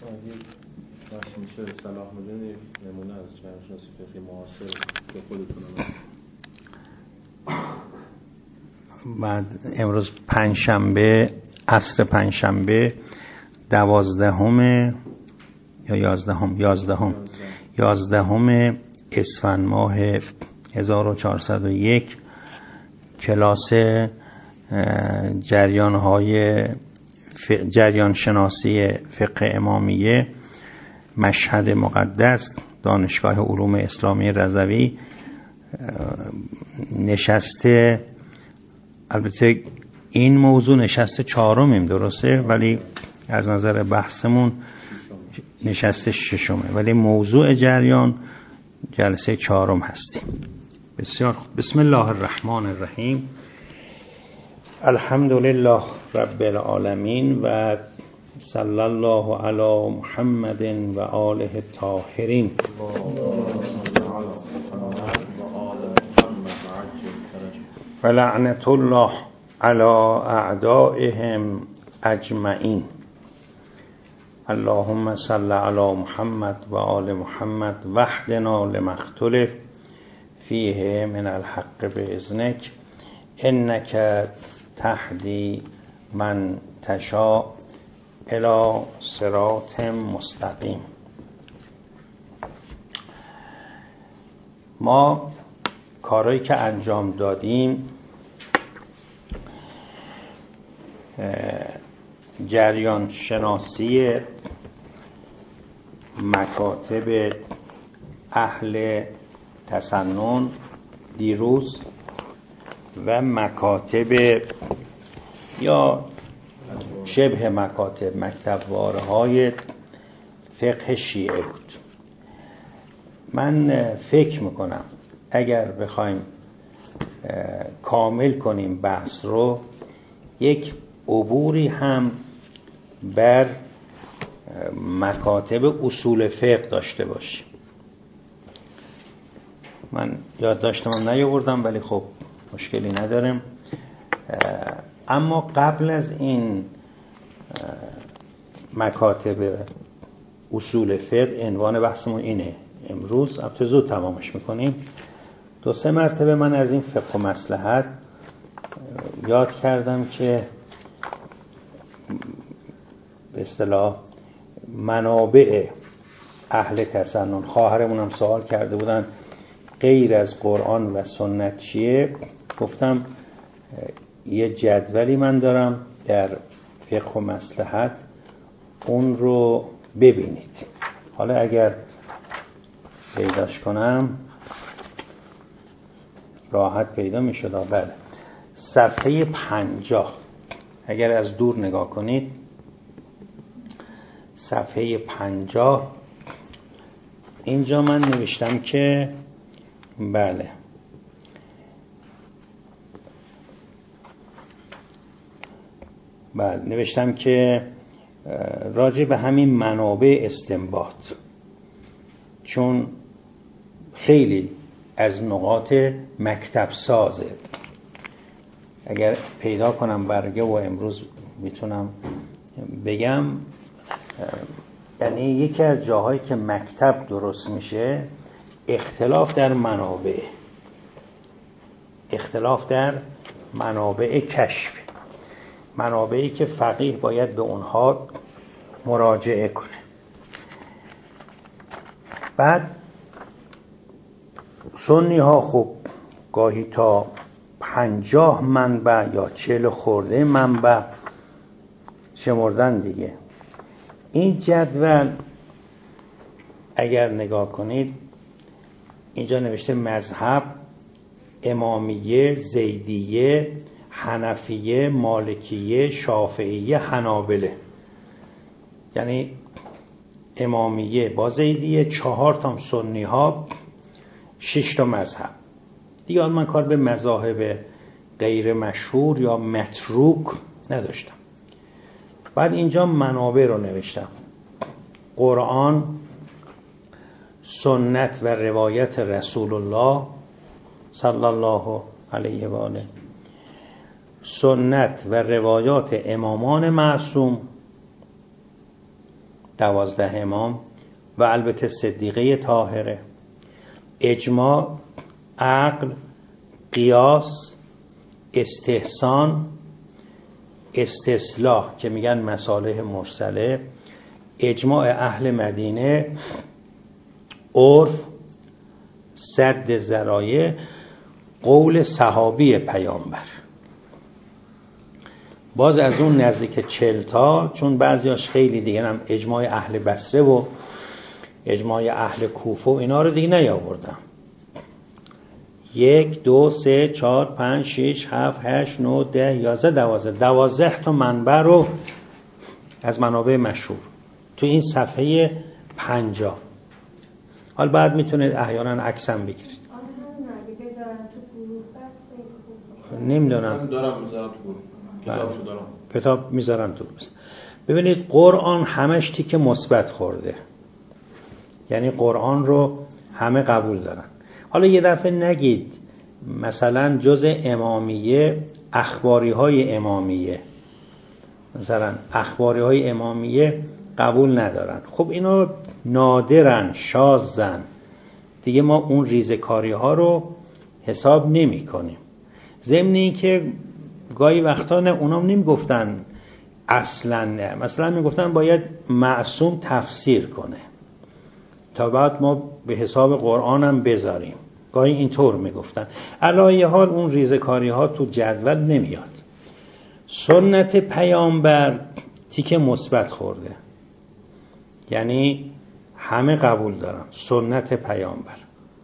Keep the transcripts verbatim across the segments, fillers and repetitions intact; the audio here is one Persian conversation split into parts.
بخش میشه صلاح مدین نمونه از جریان شناسی فقهی معاصر به خودتون بعد امروز پنجشنبه، عصر پنجشنبه دوازدهم یا یازدهم یازدهم یازدهم اسفند ماه هزار و چهارصد و یک کلاس جریان های جریان شناسی فقه امامیه مشهد مقدس دانشگاه علوم اسلامی رضوی نشسته. البته این موضوع نشسته چهارمیم درسته، ولی از نظر بحثمون نشسته ششمه، ولی موضوع جریان جلسه چهارم هستیم. بسیار خوب. بسم الله الرحمن الرحیم. الحمد لله رب العالمین و صلی الله علی محمد و آله الطاهرین. و لعنت الله علی اعدائهم اجمعین. اللهم صل علی محمد و آل محمد وحدنا لما اختلف فیه من الحق باذنک انک تهدی من تشاء الی صراط مستقیم. ما کارهایی که انجام دادیم جریان شناسی مکاتب اهل تسنن دیروز و مکاتب یا شبه مکاتب مکتبوارهای فقه شیعه بود. من فکر میکنم اگر بخوایم کامل کنیم بحث رو یک عبوری هم بر مکاتب اصول فقه داشته باشیم. من یادداشتم نیاوردم ولی خب مشکلی ندارم. اما قبل از این مکاتب اصول فقه عنوان بحثمون اینه. امروز البته زود تمامش میکنیم. دو سه مرتبه من از این فقه و مصلحت یاد کردم که به اصطلاح منابع اهل تسنن، خواهرمون هم سوال کرده بودن غیر از قرآن و سنت چیه. گفتم یه جدولی من دارم در فقه و مصلحت، اون رو ببینید. حالا اگر پیداش کنم راحت پیدا می شد. بله، صفحه پنجاه اگر از دور نگاه کنید، صفحه پنجاه اینجا من نوشتم که بله بله نوشتم که راجع به همین منابع استنباط، چون خیلی از نقاط مکتب سازه. اگر پیدا کنم برگه و امروز میتونم بگم، یعنی یکی از جاهایی که مکتب درست میشه اختلاف در منابع، اختلاف در منابع کشف، منابعی که فقیه باید به اونها مراجعه کنه. بعد سنی ها خب گاهی تا پنجاه منبع یا چهل خورده منبع شمردن دیگه. این جدول اگر نگاه کنید اینجا نوشته مذهب، امامیه، زیدیه، حنفیه، مالکیه، شافعیه، حنابله. یعنی امامیه با زیدیه، چهار تا سنی ها، شش تا مذهب دیگه. من کار به مذاهب غیر مشهور یا متروک نداشتم. بعد اینجا منابع رو نوشتم: قرآن، سنت و روایت رسول الله صلی الله علیه و آله، سنت و روایات امامان معصوم دوازده امام و البته صدیقه طاهره، اجماع، عقل، قیاس، استحسان، استصلاح که میگن مصالح مرسله، اجماع اهل مدینه، عرف، سد ذرایع، قول صحابی پیامبر. باز از اون نزدیک چهل تا، چون بعضیاش خیلی دیگه هم اجماع اهل بصره و اجماع اهل کوفه و اینا رو دیگه نیاوردم. یک، دو، سه، چهار، پنج، شش، هفت، هشت، نه، ده، یازده، دوازده دوازده تا منبع رو از منابع مشهور تو این صفحه پنجاه. حالا بعد میتونید احیانا عکسم بگیرید. نمیدونم دارم میذارم تو گروه. کتابشو دارم. کتاب میذارم تو گروه. ببینید قرآن همش تیک مثبت خورده، یعنی قرآن رو همه قبول دارن. حالا یه دفعه نگید مثلا جز امامیه اخباری های امامیه، مثلا اخباری های امامیه قبول ندارن. خب اینا نادرن، شاذن، دیگه ما اون ریزکاری ها رو حساب نمی کنیم. ضمن این که گاهی وقتا نه اونام نمی گفتن اصلا نه، مثلا می گفتن باید معصوم تفسیر کنه تا بعد ما به حساب قرآن هم بذاریم، گاهی اینطور می گفتن. علی حال اون ریزکاری ها تو جدول نمیاد. سنت پیامبر تیک مثبت خورده، یعنی همه قبول دارن سنت پیامبر.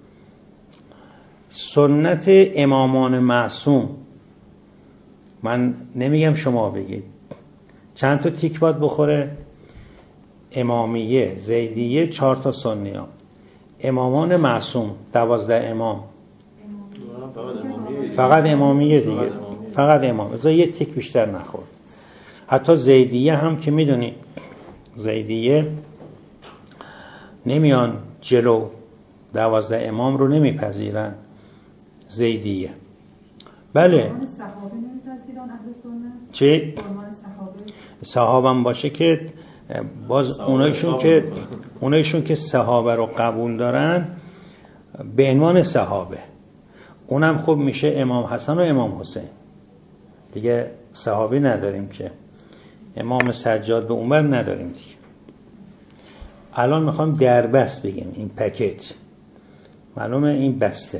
سنت امامان معصوم من نمیگم شما بگید، چند تا تیک باید بخوره؟ امامیه، زیدیه، چهار تا سنیه. امامان معصوم دوازده امام، فقط امامیه دیگه، فقط امام، ازا یه تیک بیشتر نخورد. حتی زیدیه هم که میدونی زیدیه نمیان جلو دوازده امام رو نمیپذیرن. زیدیه بله چه صحابم باشه که باز اونایشون که اونایشون که صحابه رو قبول دارن به عنوان صحابه، اونم خب میشه امام حسن و امام حسین دیگه. صحابی نداریم که، امام سجاد به عمر نداریم دیگه. الان میخوام دربست بگیم این پکیج، معلومه این بسته.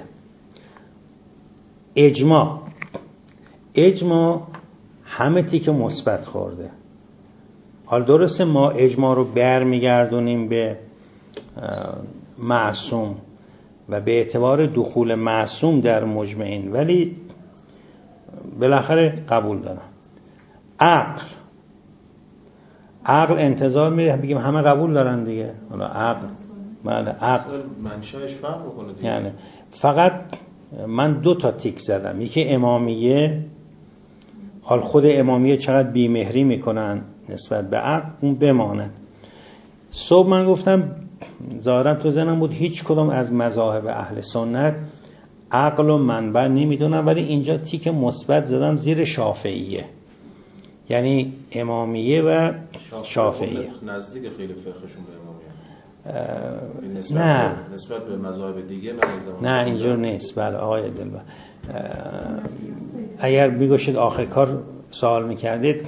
اجماع اجماع همه تیک مثبت خورده. حال درسته ما اجماع رو برمیگردونیم به معصوم و به اعتبار دخول معصوم در مجمعین، ولی بالاخره قبول دارن. عقل عقل انتظار میره بگیم همه قبول دارن دیگه. حالا عقل بله عقل منشأش فرق میکنه دیگه. یعنی فقط من دو تا تیک زدم، یکی امامیه، حال خود امامیه چقدر بیمهری میکنن نسبت به عقل، اون بمانه. صبح من گفتم ظاهرا تو ذهنم بود هیچ کدوم از مذاهب اهل سنت عقل و منبع نمیدونن، ولی اینجا تیک مثبت زدم زیر شافعیه، یعنی امامیه و شافعیه. نزدیک خیلی فقهشون به امامیه. نسبت نه به نسبت به مذاهب دیگه نه اینجور نیست. بله آقای دلبر، اگر میگوشید آخر کار سوال میکردید،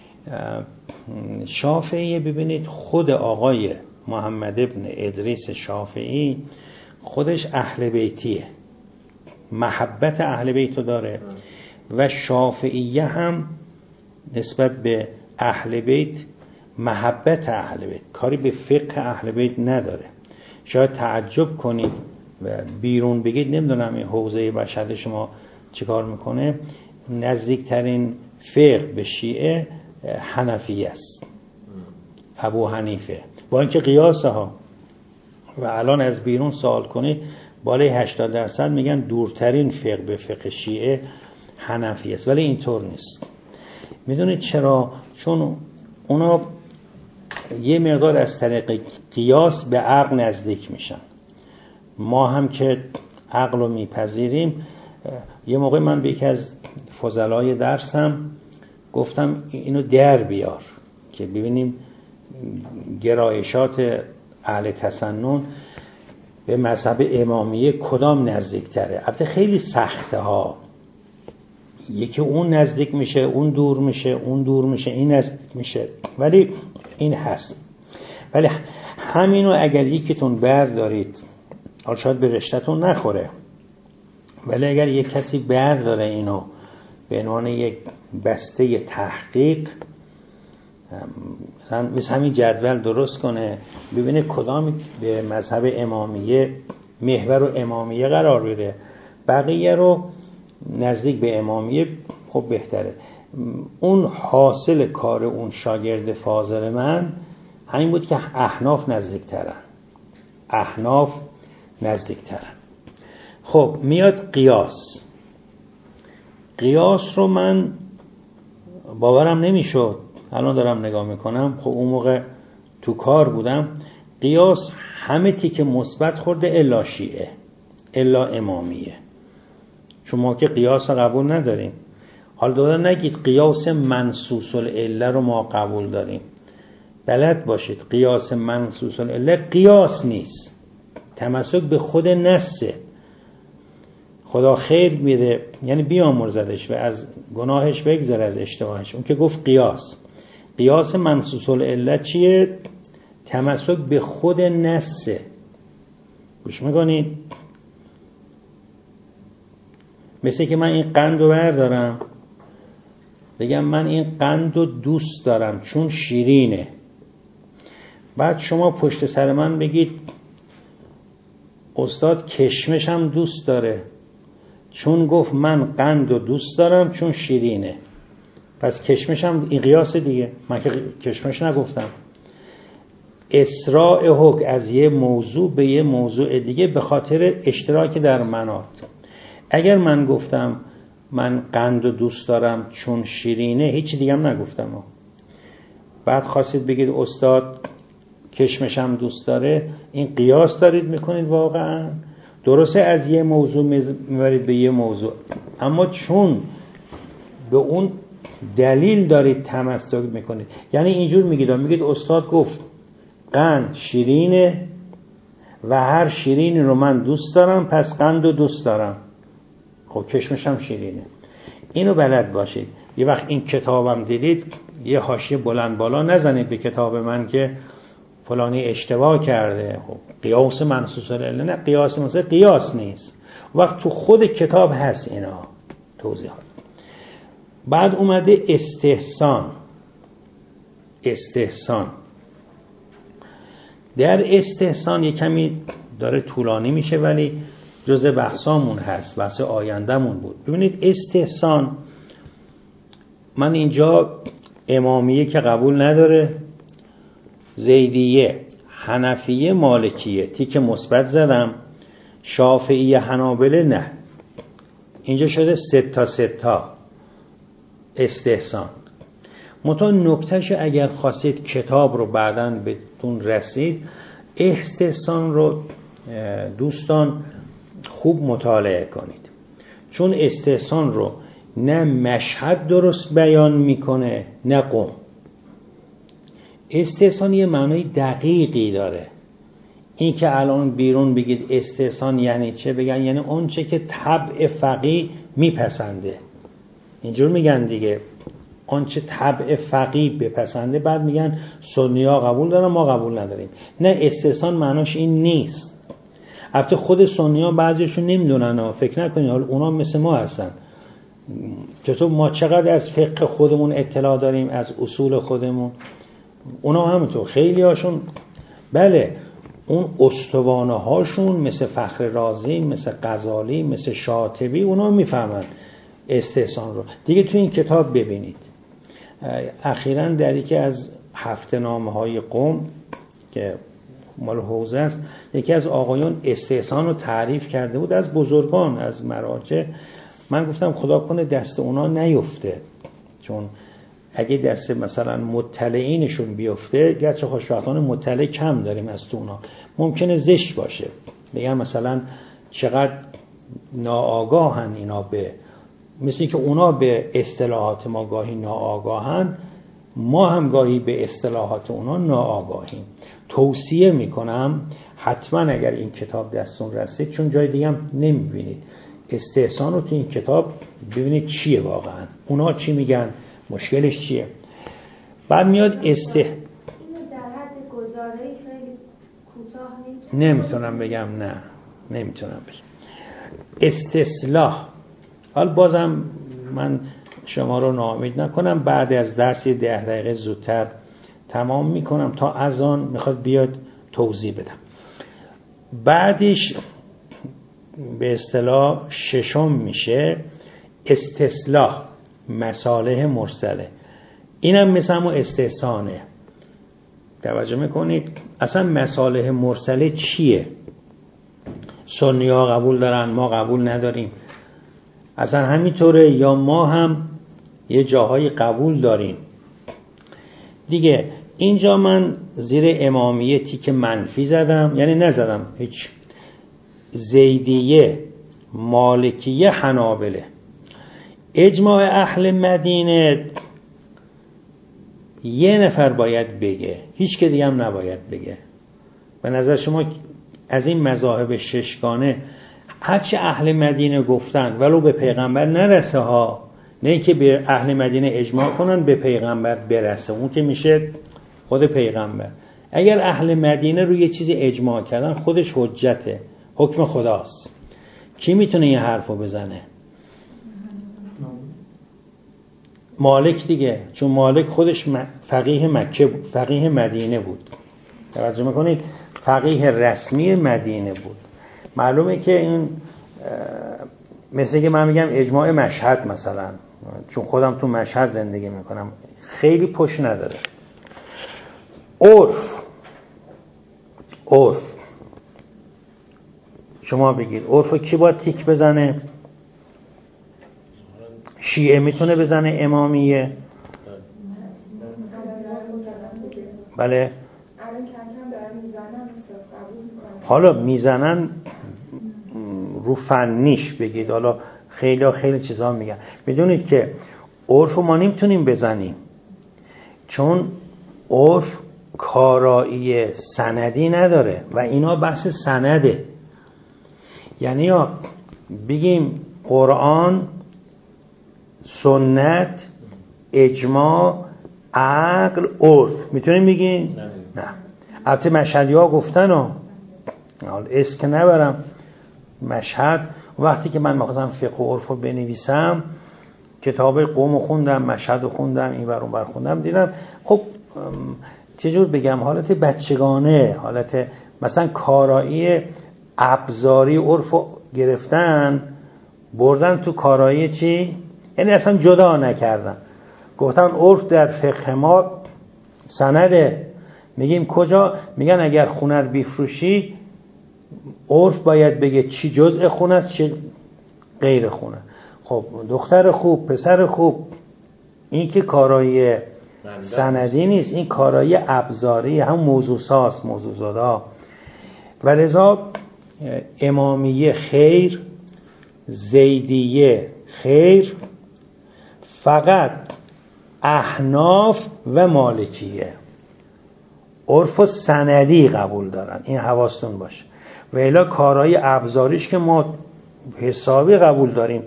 شافعی ببینید خود آقای محمد ابن ادریس شافعی خودش اهل بیتیه، محبت اهل بیتو داره و شافعیه هم نسبت به اهل بیت محبت اهل بیت، کاری به فقه اهل بیت نداره. شاید تعجب کنید و بیرون بگید نمیدونم این حوزه بشر شما چیکار میکنه. نزدیکترین فقه به شیعه حنفی است، ابو حنیفه، با اینکه قیاسه ها و الان از بیرون سوال کنید بالای هشتاد درصد میگن دورترین فقه به فقه شیعه حنفی است، ولی اینطور نیست. میدونید چرا؟ چون اونا یه مقدار از طریق قیاس به عقل نزدیک میشن، ما هم که عقل رو میپذیریم. یه موقع من به یکی از فضلای درسم گفتم اینو در بیار که ببینیم گرایشات اهل تسنن به مذهب امامیه کدام نزدیکتره؟ البته خیلی سخته ها، یکی اون نزدیک میشه، اون دور میشه، اون دور میشه، این نزدیک میشه، ولی این هست. ولی همینو اگر یکیتون بردارید، حالا شاید به رشته‌تون نخوره، ولی اگر یک کسی برداره اینو به عنوان یک بسته تحقیق، مثلا مثل همین جدول درست کنه، ببینه کدام به مذهب امامیه، محور و امامیه قرار بده، بقیه رو نزدیک به امامیه، خب بهتره. اون حاصل کار اون شاگرد فاضل من همین بود که احناف نزدیکترن، احناف نزدیکترن. خب میاد قیاس. قیاس رو من باورم نمیشد، الان دارم نگاه میکنم، خب اون موقع تو کار بودم. قیاس همه تیک مثبت خورده الا شیعه، الا امامیه، چون ما که قیاس قبول نداریم. حالا دوباره نگید قیاس منصوص العله رو ما قبول داریم. بلد باشید قیاس منصوص العله قیاس نیست، تمسک به خود نصه. خدا خیر میده، یعنی بیامرزدش و از گناهش بگذره، از اشتباهش. اون که گفت قیاس، قیاس منصوص العله چیه؟ تمسک به خود نصه. گوش میکنید؟ مثل که من این قند رو بردارم بگم من این قند رو دوست دارم چون شیرینه، بعد شما پشت سر من بگید استاد کشمش هم دوست داره چون گفت من قند رو دوست دارم چون شیرینه، پس کشمش هم این قیاس دیگه، من که کشمش نگفتم. اسراع حکم از یه موضوع به یه موضوع دیگه به خاطر اشتراک در مناط. اگر من گفتم من قند رو دوست دارم چون شیرینه، هیچ دیگه هم نگفتم، بعد خواستید بگید استاد کشمش هم دوست داره، این قیاس دارید میکنید واقعا. درسته از یه موضوع میبرید به یه موضوع، اما چون به اون دلیل دارید تمسک میکنید. یعنی اینجور میگید میگید استاد گفت قند شیرینه و هر شیرینی رو من دوست دارم، پس قند رو دوست دارم، خب کشمش هم شیرینه. اینو بلد باشید. یه وقت این کتابم دیدید یه حاشیه بلند بالا نزنید به کتاب من که فلانی اشتباه کرده. خب قیاس منصوص العله نه، قیاس منصوص قیاس نیست. وقت تو خود کتاب هست اینا توضیحات. بعد اومده استحسان. استحسان در استحسان یه کمی داره طولانی میشه ولی جزء بحثامون هست، بحث آیندهمون بود. ببینید استحسان، من اینجا امامیه که قبول نداره، زیدیه، حنفیه، مالکیه تیک مثبت زدم، شافعیه، حنابله نه. اینجا شده ستا ستا استحسان. منتها نکتهش اگر خواستید کتاب رو بعداً بهتون رسید، استحسان رو دوستان خوب مطالعه کنید، چون استحسان رو نه مشهد درست بیان میکنه نه قم. استحسان یه معنای دقیقی داره. این که الان بیرون بگید استحسان یعنی چه، بگن یعنی اون چه که طبع فقیه میپسنده، اینجور میگن دیگه، اون چه طبع فقیه بپسنده. بعد میگن سنی‌ها قبول دارن ما قبول نداریم. نه، استحسان معناش این نیست. البته خود سنی‌ها بعضیشون نمیدونن، فکر نکنید حالا اونا مثل ما هستن. چطور ما چقدر از فقه خودمون اطلاع داریم، از اصول خودمون، اونا همونطور. خیلی هاشون بله اون استوانه هاشون مثل فخر رازی، مثل غزالی، مثل شاطبی، اونا میفهمن استحسان رو دیگه. تو این کتاب ببینید اخیراً در یکی از هفته نامه های قم که مال حوزه است، یکی از آقایون استحسان رو تعریف کرده بود از بزرگان، از مراجع. من گفتم خدا کنه دست اونا نیفته، چون اگه دست مثلا مطلعینشون بیفته، گرچه خوشبختانه مطلع کم داریم از تو اونا، ممکنه زشت باشه، بگم مثلا چقدر ناآگاهن اینا، به مثل که اونا به اصطلاحات ما گاهی ناآگاهن، ما هم گاهی به اصطلاحات اونا ناآگاهیم. توصیه میکنم حتما اگر این کتاب دستون رسید، چون جای دیگه هم نمیبینید، استحسان رو تو این کتاب ببینید چیه واقعا، اونا چی میگن، مشکلش چیه. بعد میاد استه اینو در حد گزاره خیلی کوتاه نمیتونم بگم، نه نمیتونم بگم. استصلاح، حال بازم من شما رو ناامید نکنم، بعد از درس ده دقیقه زودتر تمام میکنم تا اذان میخواد بیاد توضیح بدم. بعدش به اصطلاح ششم میشه استصلاح مصالح مرسله. اینم مثل همون استحسانه. توجه میکنید اصلا مصالح مرسله چیه؟ سنی ها قبول دارن، ما قبول نداریم. اصلا همینطوره یا ما هم یه جاهای قبول داریم دیگه. اینجا من زیر امامیه تیک منفی زدم، یعنی نزدم هیچ. زیدیه، مالکیه، حنابله. اجماع اهل مدینه یه نفر باید بگه، هیچ که دیگه هم نباید بگه. به نظر شما از این مذاهب ششگانه هرچی اهل مدینه گفتن ولو به پیغمبر نرسه ها، نه که به اهل مدینه اجماع کنن به پیغمبر برسه، اون که میشه خود پیغمبر. اگر اهل مدینه روی یه چیزی اجماع کردن خودش حجته، حکم خداست. کی میتونه این حرفو بزنه؟ مالک دیگه، چون مالک خودش فقیه مکه بود، فقیه مدینه بود. توجه میکنید؟ فقیه رسمی مدینه بود. معلومه که این مثل که من میگم اجماع مشهد مثلا، چون خودم تو مشهد زندگی میکنم، خیلی پشت نداره. عرف عرف شما بگید عرفو کی باید تیک بزنه؟ شیعه میتونه بزنه، امامیه بله. حالا میزنن رو فنیش بگید، حالا خیلی خیلی چیزا میگن. بدونید که عرف ما نمیتونیم بزنیم، چون عرف کارایی سندی نداره و اینا بحث سنده. یعنی یا بگیم قرآن، سنت، اجماع، عقل، عرف، میتونیم بگیم؟ نه. البته مشهدی ها گفتن ها، اسم که نبرم، مشهد وقتی که من می‌خواستم فقه و عرف رو بنویسم کتاب قوم خوندم، مشهد رو خوندم، این ور اون ور خوندم، دیدم خب چجور بگم، حالت بچگانه، حالت مثلا کارایی ابزاری عرف رو گرفتن بردن تو کارایی چی؟ یعنی اصلا جدا نکردن. گفتن عرف در فقه ما سنده. میگیم کجا؟ میگن اگر خونه رو بیفروشی عرف باید بگه چی جزء خونه است چی غیر خونه. خب دختر خوب، پسر خوب، این که کارایی سندی نیست، این کارایی ابزاری، هم موضوع ساز، موضوع زدا. و لذا امامیه خیر، زیدیه خیر، فقط احناف و مالکیه عرف و سندی قبول دارن. این حواستون باشه. و الا کارهای ابزاریش که ما حسابی قبول داریم.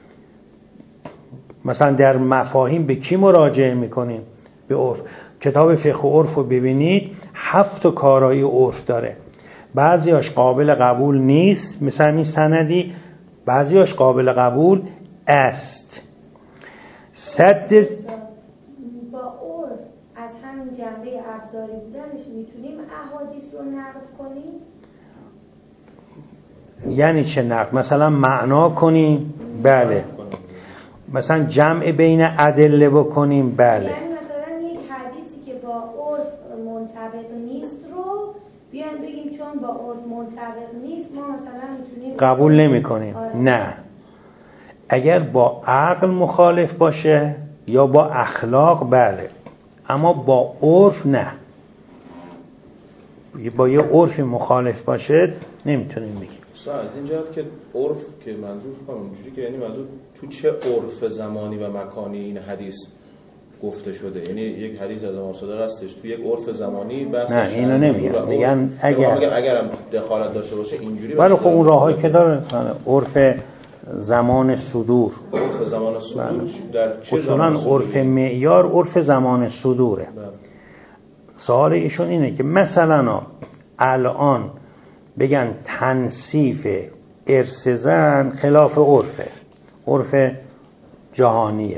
مثلا در مفاهیم به کی مراجعه میکنیم؟ به عرف. کتاب فقه و عرف رو ببینید، هفت کارهای عرف داره. بعضیاش قابل قبول نیست مثلا این سندی، بعضیاش قابل قبول است. صد با عرف از همین جنبه ابزاری بودنش میتونیم احادیث رو نقد کنیم؟ یعنی چه نقد؟ مثلا معنا کنیم؟ بله. مثلا جمع بین ادله بکنیم؟ بله. یعنی مثلا یک حدیثی که با عرف منطبق نیست رو بیان بگیم چون با عرف منطبق نیست ما مثلا میتونیم قبول نمی کنیم. آره. نه، اگر با عقل مخالف باشه یا با اخلاق بله، اما با عرف نه. با یه عرف مخالف باشه نمیتونیم بگیم. از این جهت که عرف که منظور کنم اینجوری که یعنی منظور تو چه عرف زمانی و مکانی این حدیث گفته شده؟ یعنی یک حدیث از امام صادق هستش تو یک عرف زمانی بحث نه اینو نمیگن، میگن اگر اگرم دخالت داشته باشه اینجوری. ولی خب اون راهایی که داره عرف زمان صدور، عرف زمان صدور در چه اصولا عرف معیار عرف زمان صدوره. بله. سوال ایشون اینه که مثلا الان بگن تنصیف ارث زن خلاف عرفه، عرف جهانیه،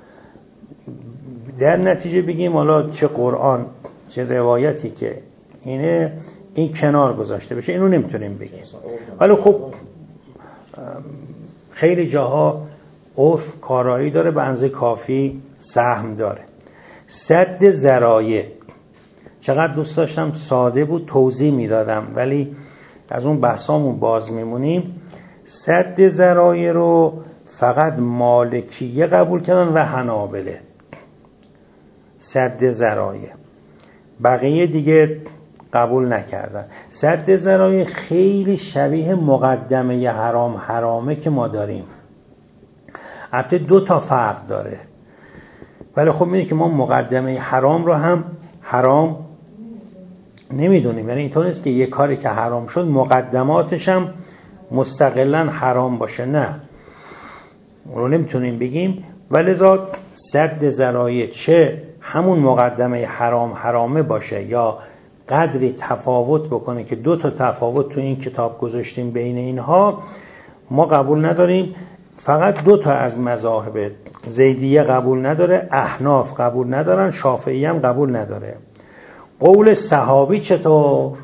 در نتیجه بگیم حالا چه قرآن چه روایتی که اینه این کنار گذاشته بشه، اینو نمیتونیم بگیم. ولی خب خیلی جاها عرف کارایی داره، به اندازه کافی سهم داره. سد ذرایع چقدر دوست داشتم ساده بود توضیح میدادم، ولی از اون بحثامون باز میمونیم. سد ذرایع رو فقط مالکیه قبول کردن و حنابله، سد ذرایع، بقیه دیگه قبول نکردن. سد ذرایع خیلی شبیه مقدمه حرام حرامه که ما داریم، البته دو تا فرق داره، ولی خب میدونی که ما مقدمه حرام رو هم حرام نمیدونیم، یعنی اینطور نیست که یه کاری که حرام شد مقدماتش هم مستقلاً حرام باشه، نه اون رو نمیتونیم بگیم. ولذا سد ذرایع چه همون مقدمه حرام حرامه باشه یا قدری تفاوت بکنه که دو تا تفاوت تو این کتاب گذاشتیم بین اینها، ما قبول نداریم. فقط دو تا از مذاهب، زیدیه قبول نداره، احناف قبول ندارن، شافعی هم قبول نداره. قول صحابی چطور؟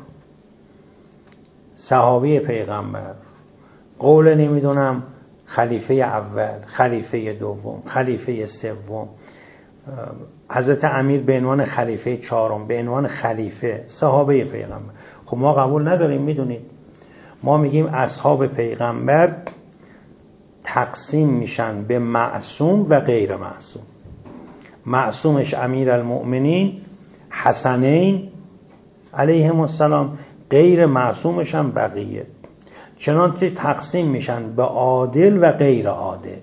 صحابی پیغمبر، قول نمیدونم خلیفه اول، خلیفه دوم، خلیفه سوم، حضرت امیر به عنوان خلیفه چهارم، به عنوان خلیفه، صحابه پیغمبر. خب ما قبول نداریم. میدونید ما میگیم اصحاب پیغمبر تقسیم میشن به معصوم و غیر معصوم. معصومش امیرالمؤمنین حسنین علیهم السلام، غیر معصومش هم بقیه. چنانچه تقسیم میشن به عادل و غیر عادل.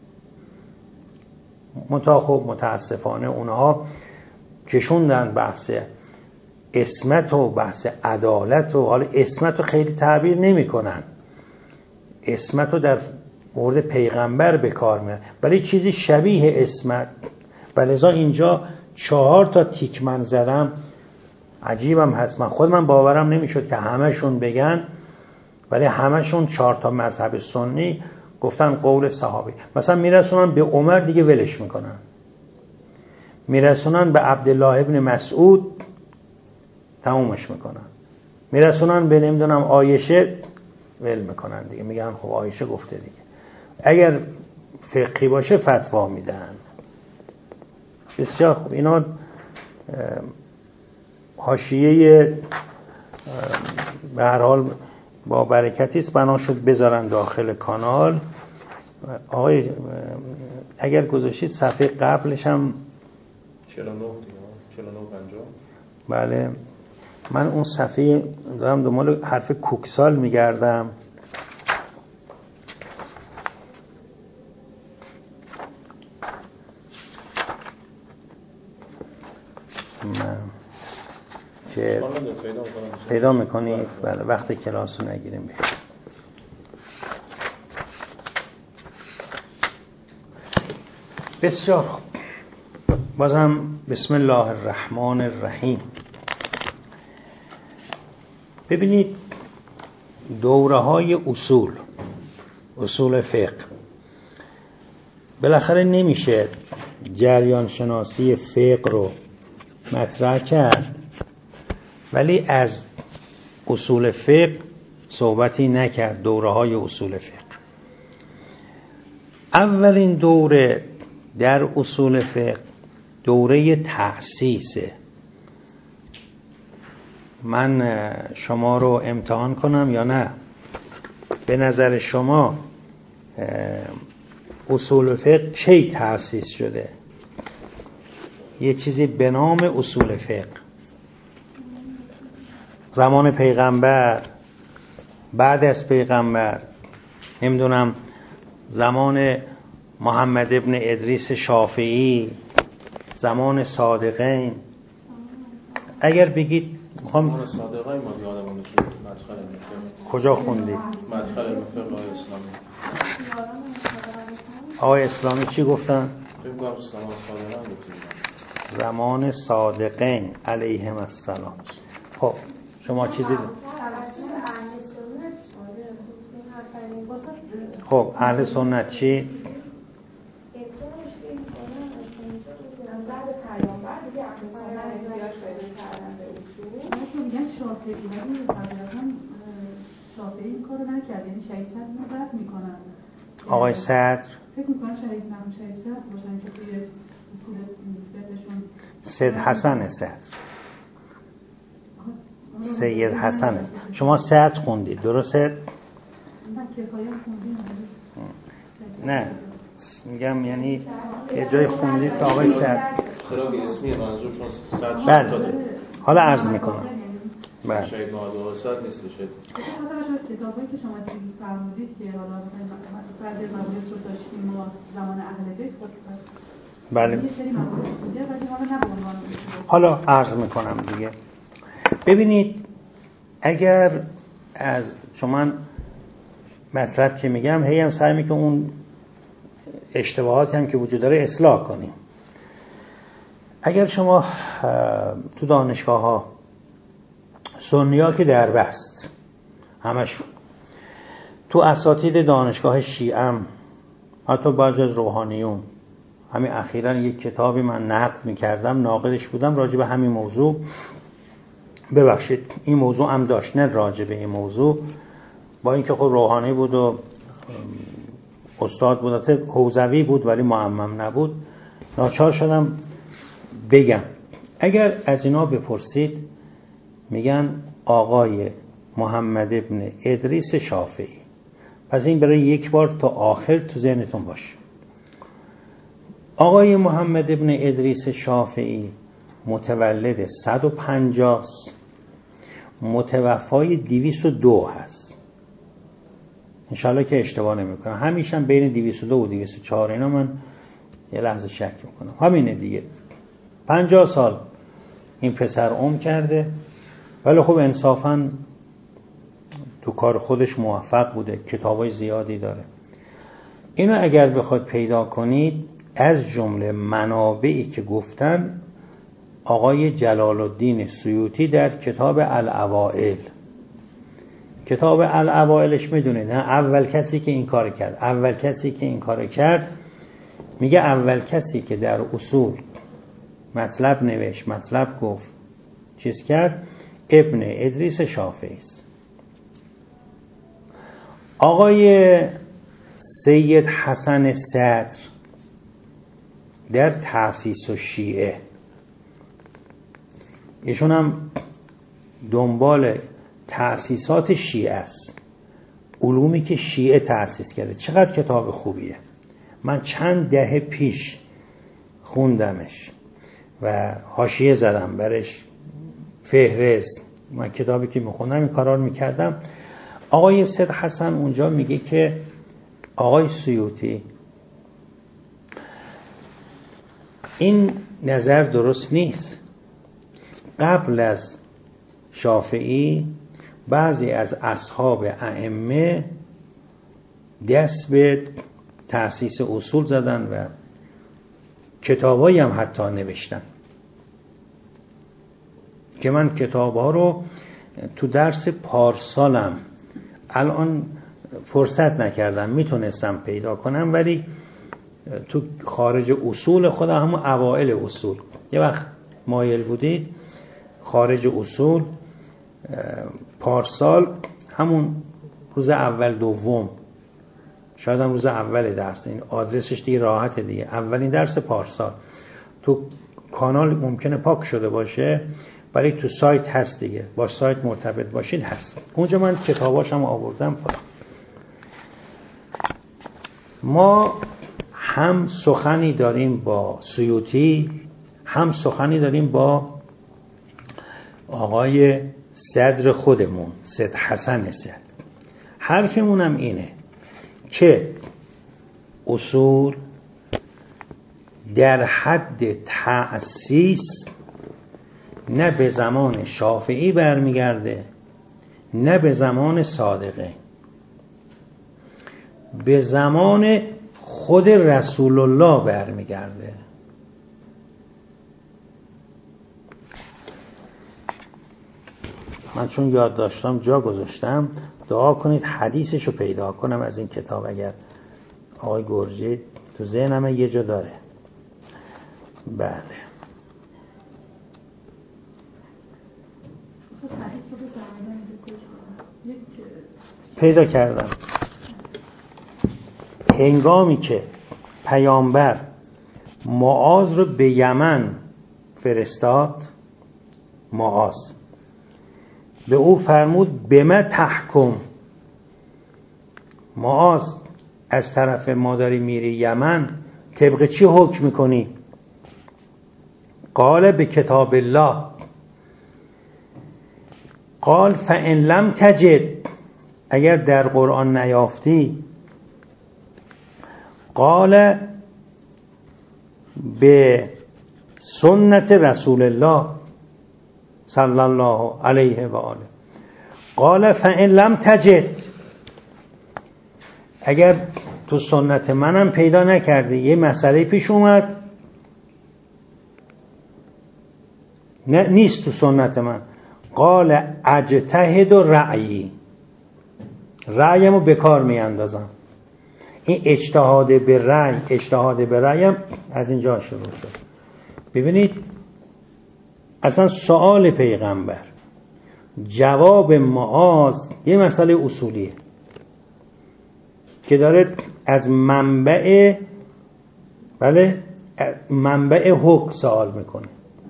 منتها خب متاسفانه اونها کشوندن بحث عصمت و بحث عدالت و حالا عصمت رو خیلی تعبیر نمی کنن، عصمت رو در مورد پیغمبر به کار میارن، ولی چیزی شبیه عصمت. ولذا اینجا چهار تا تیک من زدم، عجیبم هست، من خود من باورم نمیشد که همشون بگن، ولی همشون چهار تا مذهب سنی گفتن قول صحابی. مثلا میرسونن به عمر دیگه ولش میکنن، میرسونن به عبدالله ابن مسعود تمومش میکنن، میرسونن به نمیدونم عایشه ول میکنن دیگه، میگن خب عایشه گفته دیگه. اگر فقهی باشه فتوا میدن. بسیار خوب. اینا حاشیه به هر حال با برکتی است، بنا شد بذارن داخل کانال. آقای اگر گذاشتید صفحه قبلش هم چهل و نه چهل و نه پنجاه. بله من اون صفحه دارم دنبال حرف کوکسال میگردم. من که پیدا میکنید بله وقت کلاس رو نگیریم بید. بسیار خوب. بازم بسم الله الرحمن الرحیم. ببینید دوره های اصول اصول فقه بالاخره نمیشه جریان شناسی فقه رو مطرح کرد ولی از اصول فقه صحبتی نکرد. دوره های اصول فقه، اولین دوره در اصول فقه دوره تأسیسه. من شما رو امتحان کنم یا نه؟ به نظر شما اصول فقه کی تأسیس شده؟ یه چیزی به نام اصول فقه زمان پیغمبر، بعد از پیغمبر، نمیدونم زمان محمد ابن ادریس شافعی، زمان صادقین. اگر بگید میخوام زمان صادقین ما یادمونه که مدخل المفر کجا خوندید؟ مدخل المفر آقای اسلامی آقای اسلامی چی گفتن؟ فکر کنم زمان صادقین گفتید. زمان صادقین علیهم السلام. خب شما چیزی خب اهل سنت چی؟ شافعی ولی حقیقتاً شافعی این کارو نکرد، یعنی شهید صدر رو رد میکنن. آقای صدر فکر میکنن شهید نام شهید صدر باشن که توی اصول فقهشون سید حسن صدر سید حسن. شما صدر خوندید درسته؟ نه کفایت خوندیم. نه میگم یعنی یه جای خوندید که آقای صدر خراج اسمی منظور چون صد بله داده. حالا عرض میکنم. بله شهید معاذ صد نیست شهید. حتی باشه کتابایی که شما چیز فرمودید که حالا بعد از موارد رو داشتیم ما زمان اهل بیت خود بله یه سری موارد بوده ولی ما نه به عنوان حالا عرض میکنم دیگه. ببینید اگر از شما مطلب که میگم هی هم سعی میکنم اون اشتباهاتی هم که وجود داره اصلاح کنیم. اگر شما تو دانشگاه ها سنیا که در بست همشون تو اساتید دانشگاه شیعه حتی بعضی از روحانیون همین اخیراً یک کتابی من نقد میکردم ناقدش بودم راجع به همین موضوع. ببخشید این موضوع هم داشت نه راجع به این موضوع با اینکه خب روحانی بود و استاد بود حوزوی بود ولی معمم نبود ناچار شدم بگم. اگر از اینا بپرسید میگن آقای محمد ابن ادریس شافعی. پس این برای یک بار تا آخر تو ذهنتون باشه. آقای محمد ابن ادریس شافعی متولد صد و پنجاه متوفای دویست و دو هست انشالله که اشتباه نمی کنم. همیشه هم بین دویست و دو و دویست و چهار اینا من یه لحظه شک میکنم. همینه دیگه. پنجاه سال این پسر عمر کرده ولی خب انصافاً تو کار خودش موفق بوده. کتابای زیادی داره. اینو اگر بخواد پیدا کنید از جمله منابعی که گفتن آقای جلال الدین سیوطی در کتاب الاوائل. کتاب الاوائلش میدونید نه اول کسی که این کار کرد اول کسی که این کار کرد میگه اول کسی که در اصول مطلب نوشت مطلب گفت چیز کرد ابن ادریس شافعی است. آقای سید حسن صدر در تأسیس و شیعه ایشون هم دنبال تأسیسات شیعه است. علومی که شیعه تأسیس کرده. چقدر کتاب خوبیه. من چند دهه پیش خوندمش و حاشیه زدم برش فهرست. من کتابی که میخوندم این کارا رو میکردم. آقای سید حسن اونجا میگه که آقای سیوطی این نظر درست نیست. قبل از شافعی بعضی از اصحاب ائمه دست به تأسیس اصول زدن و کتابایی هم حتی نوشتن که من کتابها رو تو درس پارسالم الان فرصت نکردم میتونستم پیدا کنم ولی تو خارج اصول خودم همون اوائل اصول یه وقت مایل بودید خارج اصول پارسال همون روز اول دوم شاید هم روز اول درس این آدرسش دیگه راحته دیگه اولین درس پارسال تو کانال ممکنه پاک شده باشه ولی تو سایت هست دیگه با سایت مرتبط باشید هست اونجا من کتاباشم آوردم. ما هم سخنی داریم با سیوطی هم سخنی داریم با آقای صدر خودمون سید حسن صدر. حرفمون هم اینه که اصول در حد تأسیس نه به زمان شافعی برمیگرده نه به زمان صادقه، به زمان خود رسول الله برمیگرده. من چون یاد داشتم جا گذاشتم، دعا کنید حدیثشو پیدا کنم از این کتاب، اگر آقای گرجی تو ذهنم یه جا داره. بله پیدا کردم. هنگامی که پیامبر معاذ رو به یمن فرستاد، معاذ به او فرمود بما تحکم، معاذ از طرف ما داری میری یمن، طبق چی حکم میکنی؟ قال به کتاب الله. قال فان لم تجد، اگر در قرآن نیافتی، قال به سنت رسول الله صلی الله علیه و آله. قال فان لم تجد، اگر تو سنت منم پیدا نکردی، یه مسئله پیش اومد نه نیست تو سنت من، قال اجتهد و رأیی، رأیمو به کار می اندازم. این اجتهاد به رأی، اجتهاد به رأیم از اینجا شروع شد. ببینید اصلا سوال پیغمبر، جواب معاذ یه مسئله اصولیه که داره از منبع، بله، منبع حکم سوال میکنه.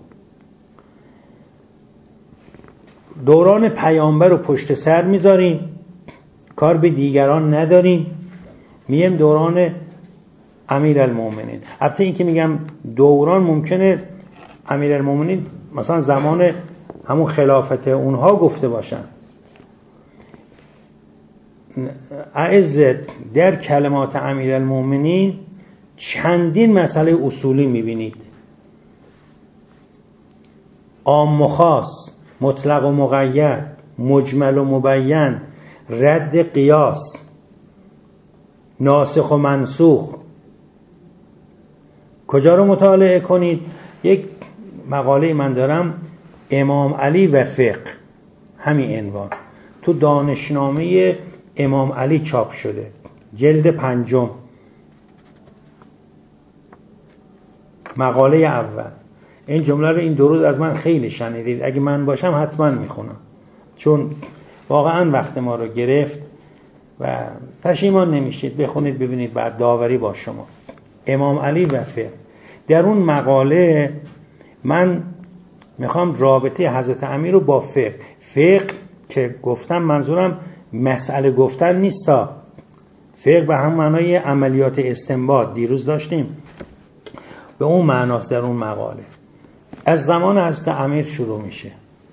دوران پیامبر رو پشت سر میذاریم، کار به دیگران نداریم، میم دوران امیرالمومنین. البته این که میگم دوران، ممکنه امیرالمومنین مثلا زمان همون خلافت اونها گفته باشن. اعزت در کلمات امیرالمومنین چندین مسئله اصولی میبینید، عام و خاص، مطلق و مقید، مجمل و مبین، رد قیاس، ناسخ و منسوخ. کجا رو مطالعه کنید؟ یک مقاله من دارم، امام علی و فقه، همین عنوان، تو دانشنامه امام علی چاپ شده، جلد پنجم، مقاله اول. این جمله رو این دو روز از من خیلی شنیدید، اگه من باشم حتما میخونم، چون واقعا وقت ما رو گرفت و پشیمان نمیشید. بخونید ببینید بعد داوری با شما. امام علی و فقه. در اون مقاله من میخوام رابطه حضرت امیر رو با فقه، فقه که گفتم منظورم مسئله گفتن نیستا، فقه به هم معنای عملیات استنباط دیروز داشتیم، به اون معناست. در اون مقاله از زمان حضرت امیر شروع میشه.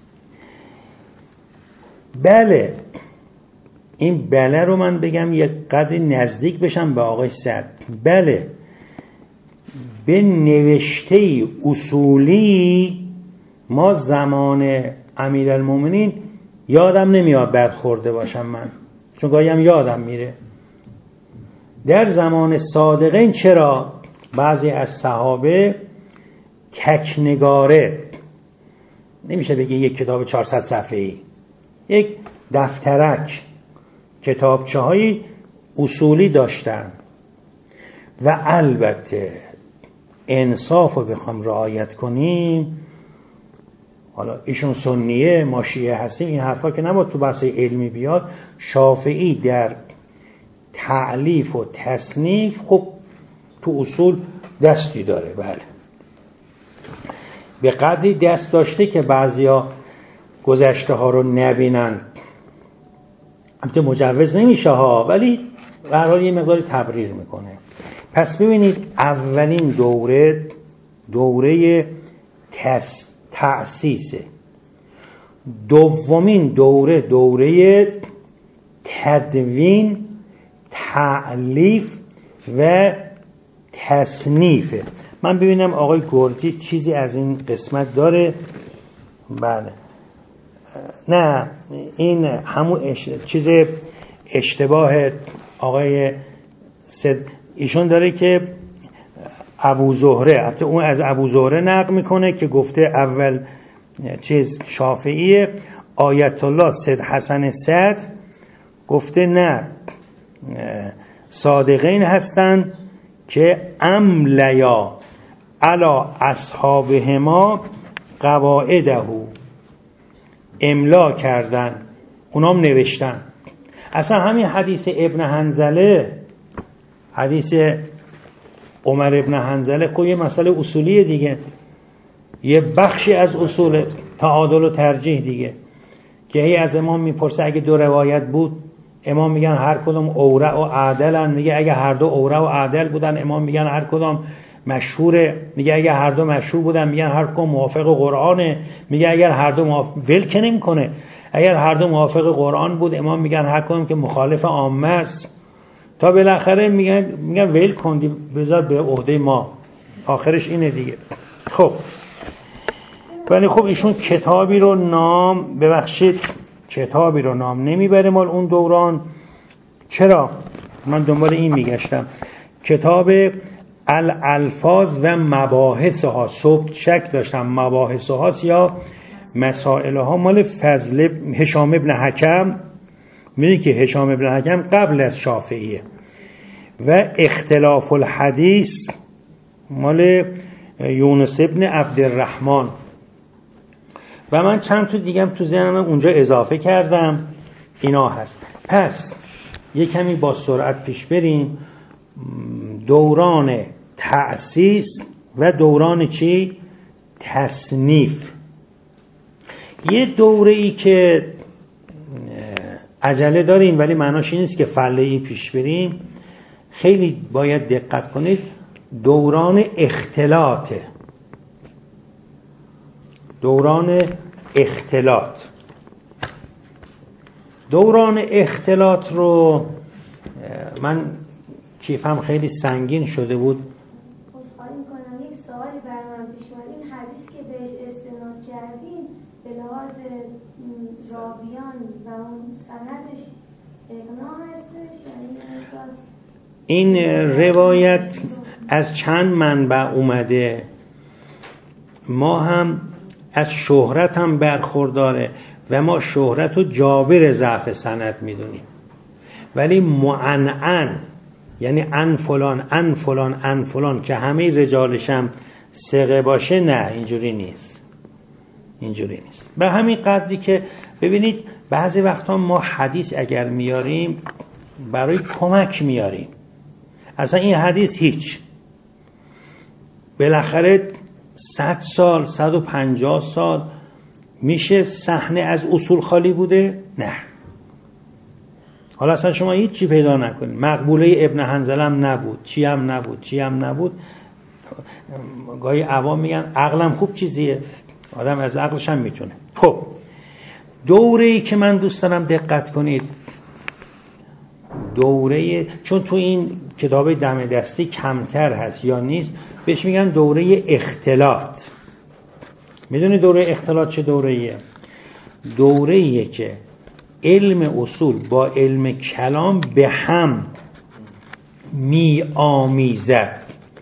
بله، این بله رو من بگم یک قدری نزدیک بشم به آقای سعد. بله، به نوشته اصولی ما زمان امیرالمومنین یادم نمیاد برخورده باشم من، چون گاهی هم یادم میره. در زمان صادقین چرا بعضی از صحابه ککنگاره، نمیشه بگی یک کتاب چهارصد صفحه‌ای، یک دفترک، کتابچه های اصولی داشتن. و البته انصاف رو بخوام رعایت کنیم، حالا ایشون سنیه ما شیعه هستیم، این حرفا که نباید تو بحث علمی بیاد. شافعی در تألیف و تصنیف خب تو اصول دستی داره، بله، به قدری دست داشته که بعضیا گذشته ها رو نبینن. البته مجوز نمیشه ها، ولی به هر حال یه مقداری تبریر میکنه. پس ببینید اولین دوره دوره تس تأسیسه، دومین دوره دوره تدوین، تألیف و تصنیفه. من ببینم آقای گردی چیزی از این قسمت داره. بله نه این همون اش... چیز اشتباه آقای سد ایشون داره که ابو زهره، البته اون از ابو زهره نقل میکنه که گفته اول چیز شافعیه، آیت الله سید حسن صدر گفته نه صادقین هستن که املیا علی اصحابهما قواعده، املا کردن، اونام نوشتن. اصلا همین حدیث ابن حنظله، حدیث عمر ابن حنظله که یه مسئله اصولیه دیگه، یه بخشی از اصول تعادل و ترجیح دیگه، که هی از امام میپرسه اگه دو روایت بود امام میگن هر کدوم اورع و عدلن، میگه اگه هر دو اورع و عدل بودن امام میگن هر کدوم مشهوره، میگه اگه هر دو مشهور بودن میگن هر کدوم موافق قرآنه، میگه اگر هر دو موافق ول که نمیکنه، اگر هر دو موافق قرآن بود امام میگن هر کدوم که مخالف عامه است، تا بالاخره میگن میگن ول کن بذار به عهده ما، آخرش اینه دیگه. خب ولی خب ایشون کتابی رو نام ببخشید کتابی رو نام نمیبره مال اون دوران. چرا؟ من دنبال این میگشتم. کتاب الالفاظ و مباحث ها، صبح شک داشتم مباحث هاست یا مسائل ها، مال فضل هشام ابن حکم. میدونی که هشام ابن حکم قبل از شافعیه. و اختلاف الحدیث مال یونس ابن عبدالرحمن. و من چند تا دیگم تو ذهنم اونجا اضافه کردم، اینا هست. پس یک کمی با سرعت پیش بریم. دوران تأسیس و دوران چی؟ تصنیف. یه دوره ای که عجله داریم ولی معناش این نیست که فله‌ای پیش بریم، خیلی باید دقت کنید. دوران اختلاطه، دوران اختلاط. دوران اختلاط رو من کیفم خیلی سنگین شده بود. خواهی میکنم یک سوالی برام پیش اومد. این حدیث که بهش استناد کردیم به لحاظ راویان و اون سندش اقناع هستش، یعنی این روایت از چند منبع اومده، ما هم از شهرت هم برخورداره و ما شهرت رو جابر ضعف سند میدونیم، ولی معنعن یعنی ان فلان ان فلان ان فلان که همه رجالش هم ثقه باشه، نه اینجوری نیست، اینجوری نیست. به همین قدری که ببینید بعضی وقتا ما حدیث اگر میاریم برای کمک میاریم، اصلا این حدیث هیچ، بالاخره صد سال صد و پنجاه سال میشه صحنه از اصول خالی بوده؟ نه. حالا اصلا شما هیچ چی پیدا نکنید، مقبوله ابن حنظله هم نبود، چی هم نبود، چی هم نبود. گاهی عوام میگن عقلم خوب چیزیه، آدم از عقلش هم میتونه. خب دوره‌ای که من دوست دارم دقت کنید، دوره، چون تو این کتاب دم دستی کمتر هست یا نیست، بهش میگن دوره اختلاط. میدونی دوره اختلاط چه دوره‌ایه؟ دوره‌ایه که علم اصول با علم کلام به هم می آمیزد.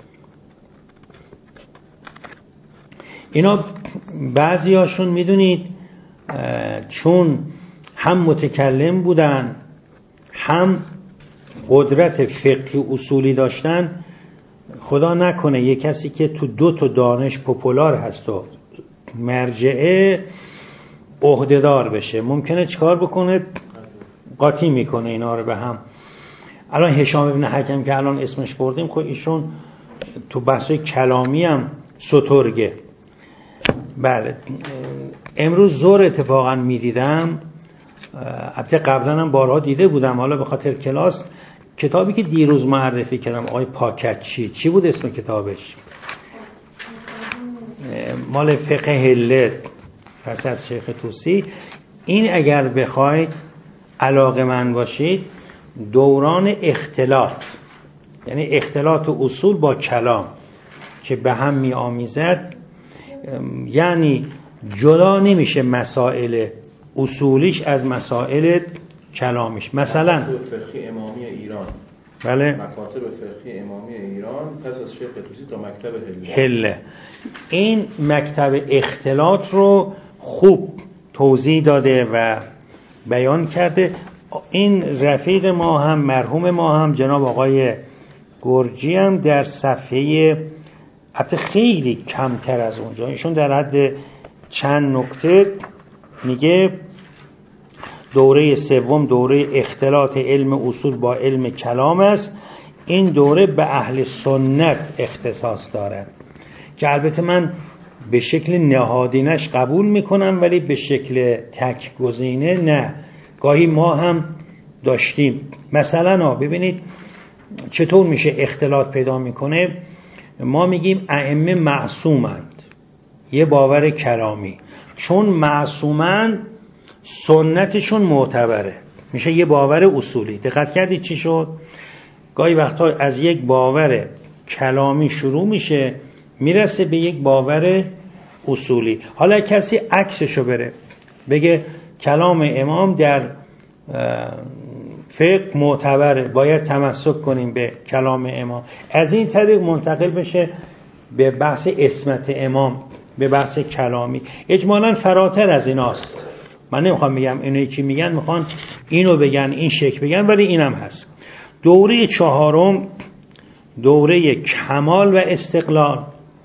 اینا بعضی هاشون میدونید چون هم متکلم بودن هم قدرت فقهی اصولی داشتن، خدا نکنه یک کسی که تو دو تا دانش پوپولار هست و مرجعه عهدهدار بشه، ممکنه چیکار بکنه؟ قاطی میکنه اینا رو به هم. الان هشام ابن حکم که الان اسمش بردیم، خب ایشون تو بحث کلامی هم سترگه. بله امروز زور اتفاقا میدیدم، البته قبلا هم بارها دیده بودم، حالا به خاطر کلاس، کتابی که دیروز معرفی کردم آقای پاکتچی، چی بود اسم کتابش؟ مال فقه هله پس از شیخ طوسی. این اگر بخواید علاقه‌مند باشید، دوران اختلاط، یعنی اختلاط اصول با کلام، که به هم می آمیزد، یعنی جدا نمیشه مسائل اصولیش از مسائل کلامیش. مثلا مکاتب فقهی امامی ایران، بله، مکاتب فقهی امامی ایران پس از شیخ طوسی تا مکتب هله. هله این مکتب اختلاط رو خوب توضیح داده و بیان کرده. این رفیق ما هم مرحوم ما هم جناب آقای گرجی هم در صفحه البته خیلی کمتر از اونجا، ایشون در حد چند نکته میگه دوره سوم دوره اختلاط علم اصول با علم کلام است. این دوره به اهل سنت اختصاص دارد که البته من به شکل نهادینش قبول میکنم ولی به شکل تک گزینه نه. گاهی ما هم داشتیم. مثلا ببینید چطور میشه اختلاط پیدا میکنه. ما میگیم ائمه معصومند، یه باور کلامی، چون معصومند سنتشون معتبره، میشه یه باور اصولی. دقت کردید چی شد؟ گاهی وقتا از یک باور کلامی شروع میشه میرسه به یک باور اصولی. حالا کسی عکسشو بره بگه کلام امام در فقه معتبره، باید تمسک کنیم به کلام امام، از این طریق منتقل بشه به بحث عصمت امام، به بحث کلامی. اجمالاً فراتر از ایناست. من نمیخوام بگم اینایی که میگن میخوان اینو بگن این شکل بگن، ولی اینم هست. دوره چهارم دوره کمال و استقلال،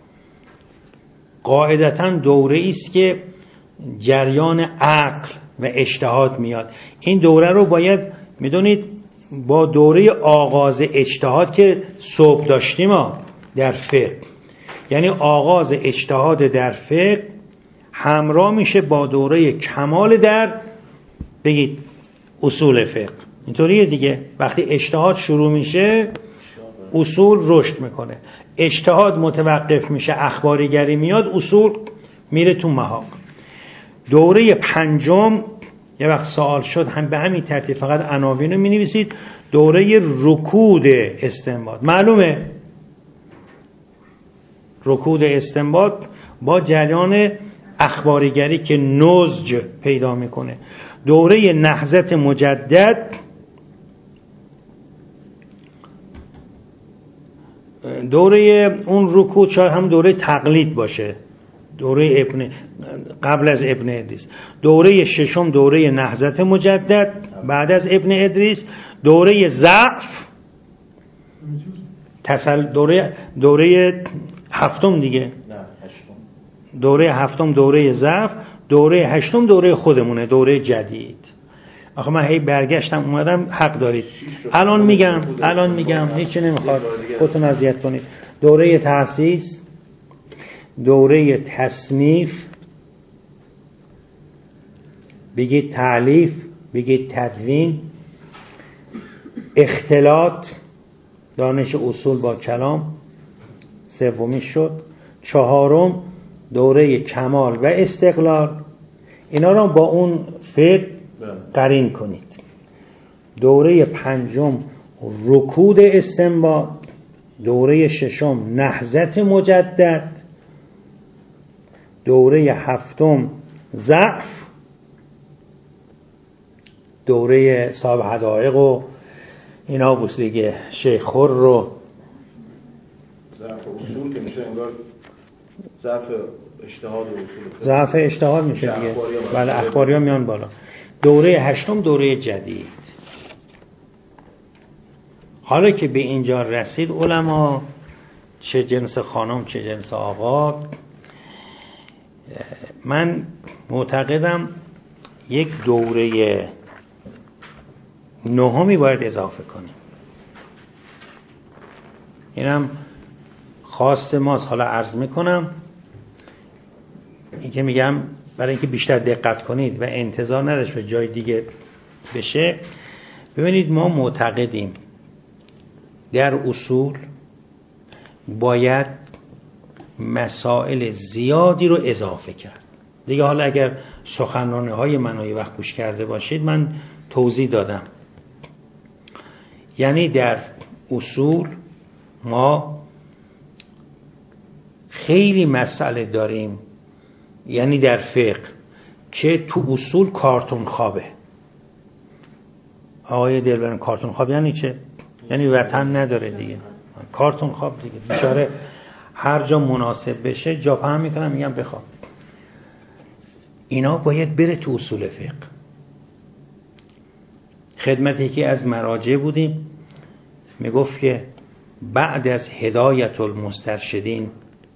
قاعدتاً دوره است که جریان عقل و اجتهاد میاد. این دوره رو باید میدونید با دوره آغاز اجتهاد که صبح داشتیم در فقه، یعنی آغاز اجتهاد در فقه همراه میشه با دوره کمال در بگید اصول فقه. اینطوریه دیگه. وقتی اجتهاد شروع میشه اصول رشد میکنه، اجتهاد متوقف میشه اخباریگری میاد، اصول میره تو محاق. دوره پنجم یه وقت سوال شد هم به همین ترتیب فقط عناوین رو می‌نویسید. دوره رکود استنباط، معلومه رکود استنباط با جریان اخباریگری که نضج پیدا میکنه. دوره نهضت مجدد، دوره اون رکود شاید هم دوره تقلید باشه، دوره ابن قبل از ابن ادریس. دوره ششم دوره نهضت مجدد بعد از ابن ادریس. دوره ضعف تسل دوره دوره هفتم دیگه، نه هشتم. دوره هفتم دوره ضعف، دوره هشتم دوره خودمونه، دوره جدید. آخه من هی برگشتم اومدم، حق دارید. الان میگم الان میگم هیچی نمیخواد خودتون اذیت کنید. دوره تأسیس، دوره تصنیف، بگید تألیف، بگید تدوین، اختلاط، دانش اصول با کلام، سومی شد. چهارم دوره کمال و استقلال، اینا رو با اون فقه قرین کنید. دوره پنجم رکود استنباط، دوره ششم نهضت مجدد، دوره هفتم ضعف، دوره صاحب حدائق و اینا بود دیگه، شیخ خور رو ضعف اصول که میشه انگار ضعف اجتهاد و اصول، ضعف اجتهاد میشه دیگه. بله اخباری ها میان بالا. دوره هشتم دوره جدید. حالا که به اینجا رسید علما، چه جنس خانم چه جنس آقا، من معتقدم یک دوره نهمی باید اضافه کنیم. اینم خواست ماست. حالا عرض میکنم این که میگم برای اینکه بیشتر دقت کنید و انتظار نداشت به جای دیگه بشه. ببینید ما معتقدیم در اصول باید مسائل زیادی رو اضافه کرد دیگه. حالا اگر سخنرانی های منو یه وقت گوش کرده باشید من توضیح دادم. یعنی در اصول ما خیلی مسئله داریم، یعنی در فقه که تو اصول کارتون خوابه. آقای دلبران کارتون خواب یعنی چه؟ یعنی وطن نداره دیگه، کارتون خواب دیگه، بیچاره هر جا مناسب بشه جا پهن میکنم میگم بخواب. اینا باید بره تو اصول فقه. خدمت یکی از مراجع بودیم میگفت که بعد از هدایت المسترشدین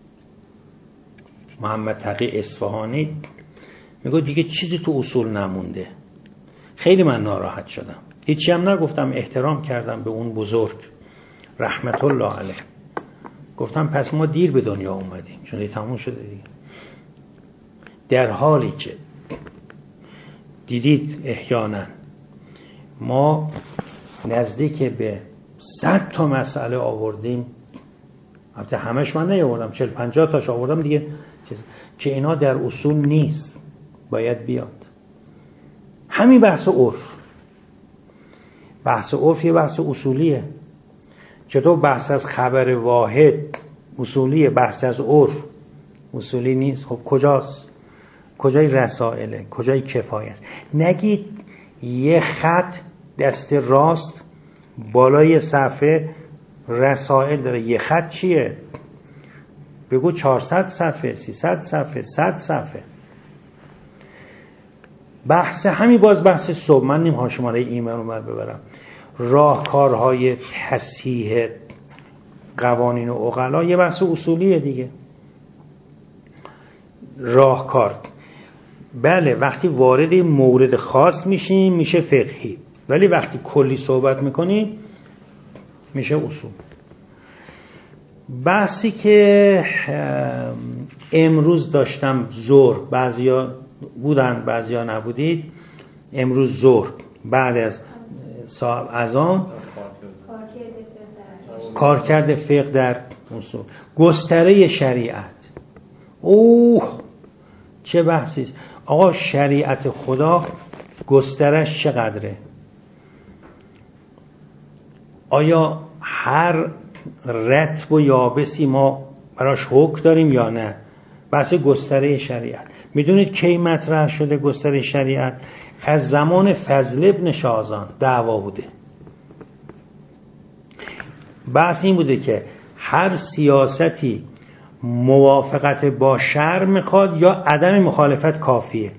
محمد تقی اصفهانی میگه دیگه چیزی تو اصول نمونده. خیلی من ناراحت شدم، هیچی هم نگفتم، احترام کردم به اون بزرگ رحمت الله علیه. گفتم پس ما دیر به دنیا اومدیم چون دیگه تموم شده دیگه. در حالی که دیدید احیانا ما نزدیک به صد تا مسئله آوردیم، البته همش من نیاوردم، چهل پنجاه تاش آوردم دیگه، که اینا در اصول نیست، باید بیاد. همین بحث عرف، بحث عرف یه بحث اصولیه. چطور بحث از خبر واحد اصولیه، بحث از عرف اصولی نیست؟ خب کجاست؟ کجای رسائله؟ کجای کفایت؟ نگید یه خط دست راست بالای صفحه رسائل داره، یه خط چیه؟ بگو چهارصد صفحه، سیصد صفحه، صد صفحه. بحث همین باز بحث صبح، من نیم ها شماره ایمن اومد ببرم، راهکارهای تصحیح قوانین و عقلا، یه بحث اصولیه دیگه. راهکار بله وقتی وارد مورد خاص میشیم میشه فقهی، ولی وقتی کلی صحبت میکنیم میشه اصول. بحثی که امروز داشتم ظهر، بعضیا بودن بعضیا نبودید، امروز ظهر بعد از صاحب اذان کارکرد فقه در اصول، گستره شریعت. اوه چه بحثی است آقا! شریعت خدا گسترش چقدره؟ آیا هر رطب و یابسی ما براش حکم داریم یا نه؟ بحث گستره شریعت. میدونید کی مطرح شده گستره شریعت؟ از زمان فضل ابن شازان دعوا بوده. بحث این بوده که هر سیاستی موافقت با شرع میخواد یا عدم مخالفت کافیه.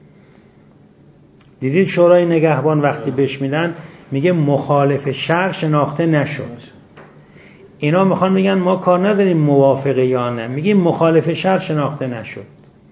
دیدید شورای نگهبان وقتی بهش میدن میگه مخالف شرع شناخته نشد. اینا میخوان میگن ما کار نداریم موافقه یا نه، میگیم مخالف شرع شناخته نشد.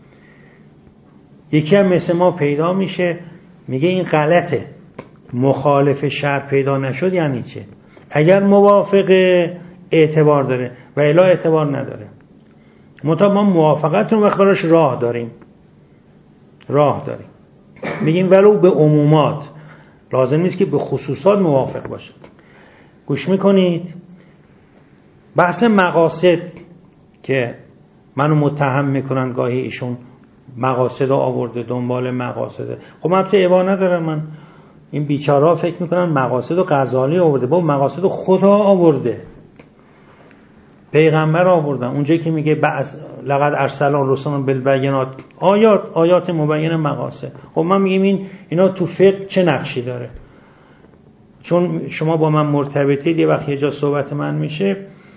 یکی هم مثل ما پیدا میشه میگه این غلطه، مخالف شرع پیدا نشد یعنی چه؟ اگر موافق اعتبار داره و الا اعتبار نداره. مطابق ما موافقت رو وقت براش راه داریم راه داریم میگیم ولو به عمومات، لازم نیست که به خصوصات موافق باشه. گوش میکنید؟ بحث مقاصد که منو متهم میکنن گاهی ایشون مقاصد رو آورده، دنبال مقاصده. خب من تو عبا ندارم، من این بیچاره‌ها فکر میکنن مقاصد و غزالی آورده، با مقاصد خدا آورده، پیغمبر آوردن. اونجایی که میگه بعض لقد ارسلنا رسولا بالبینات، آیات آیات مبین مقاصد. خب من میگم این اینا تو فقه چه نقشی داره؟ چون شما با من مرتبطید، یه وقت یه جا صحبت من میشه،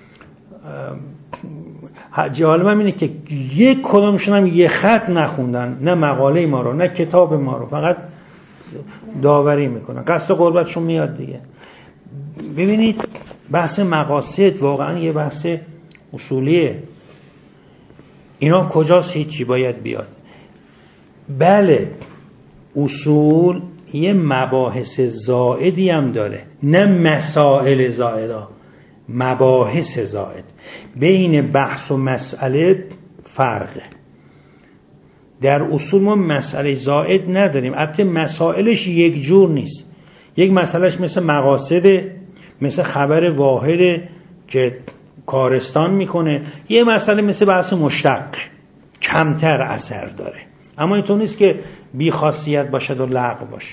جالب من اینه که یک کدومشون هم یه خط نخوندن، نه مقاله ما رو نه کتاب ما رو، فقط داوری میکنن. قصد قربتشون میاد دیگه. ببینید بحث مقاصد واقعا یه بحث اصولیه. اینا کجاست؟ هیچی باید بیاد. بله اصول یه مباحث زائدی هم داره، نه مسائل زائدا، مباحث زائد. بین بحث و مسئله فرقه. در اصول ما مسئله زائد نداریم، البته مسائلش یک جور نیست. یک مسئلهش مثل مقاصده، مثل خبر واحده که کارستان میکنه. یه مسئله مثل بحث مشتق، کمتر اثر داره، اما اینطور نیست که بی خاصیت باشد و لغو باشه.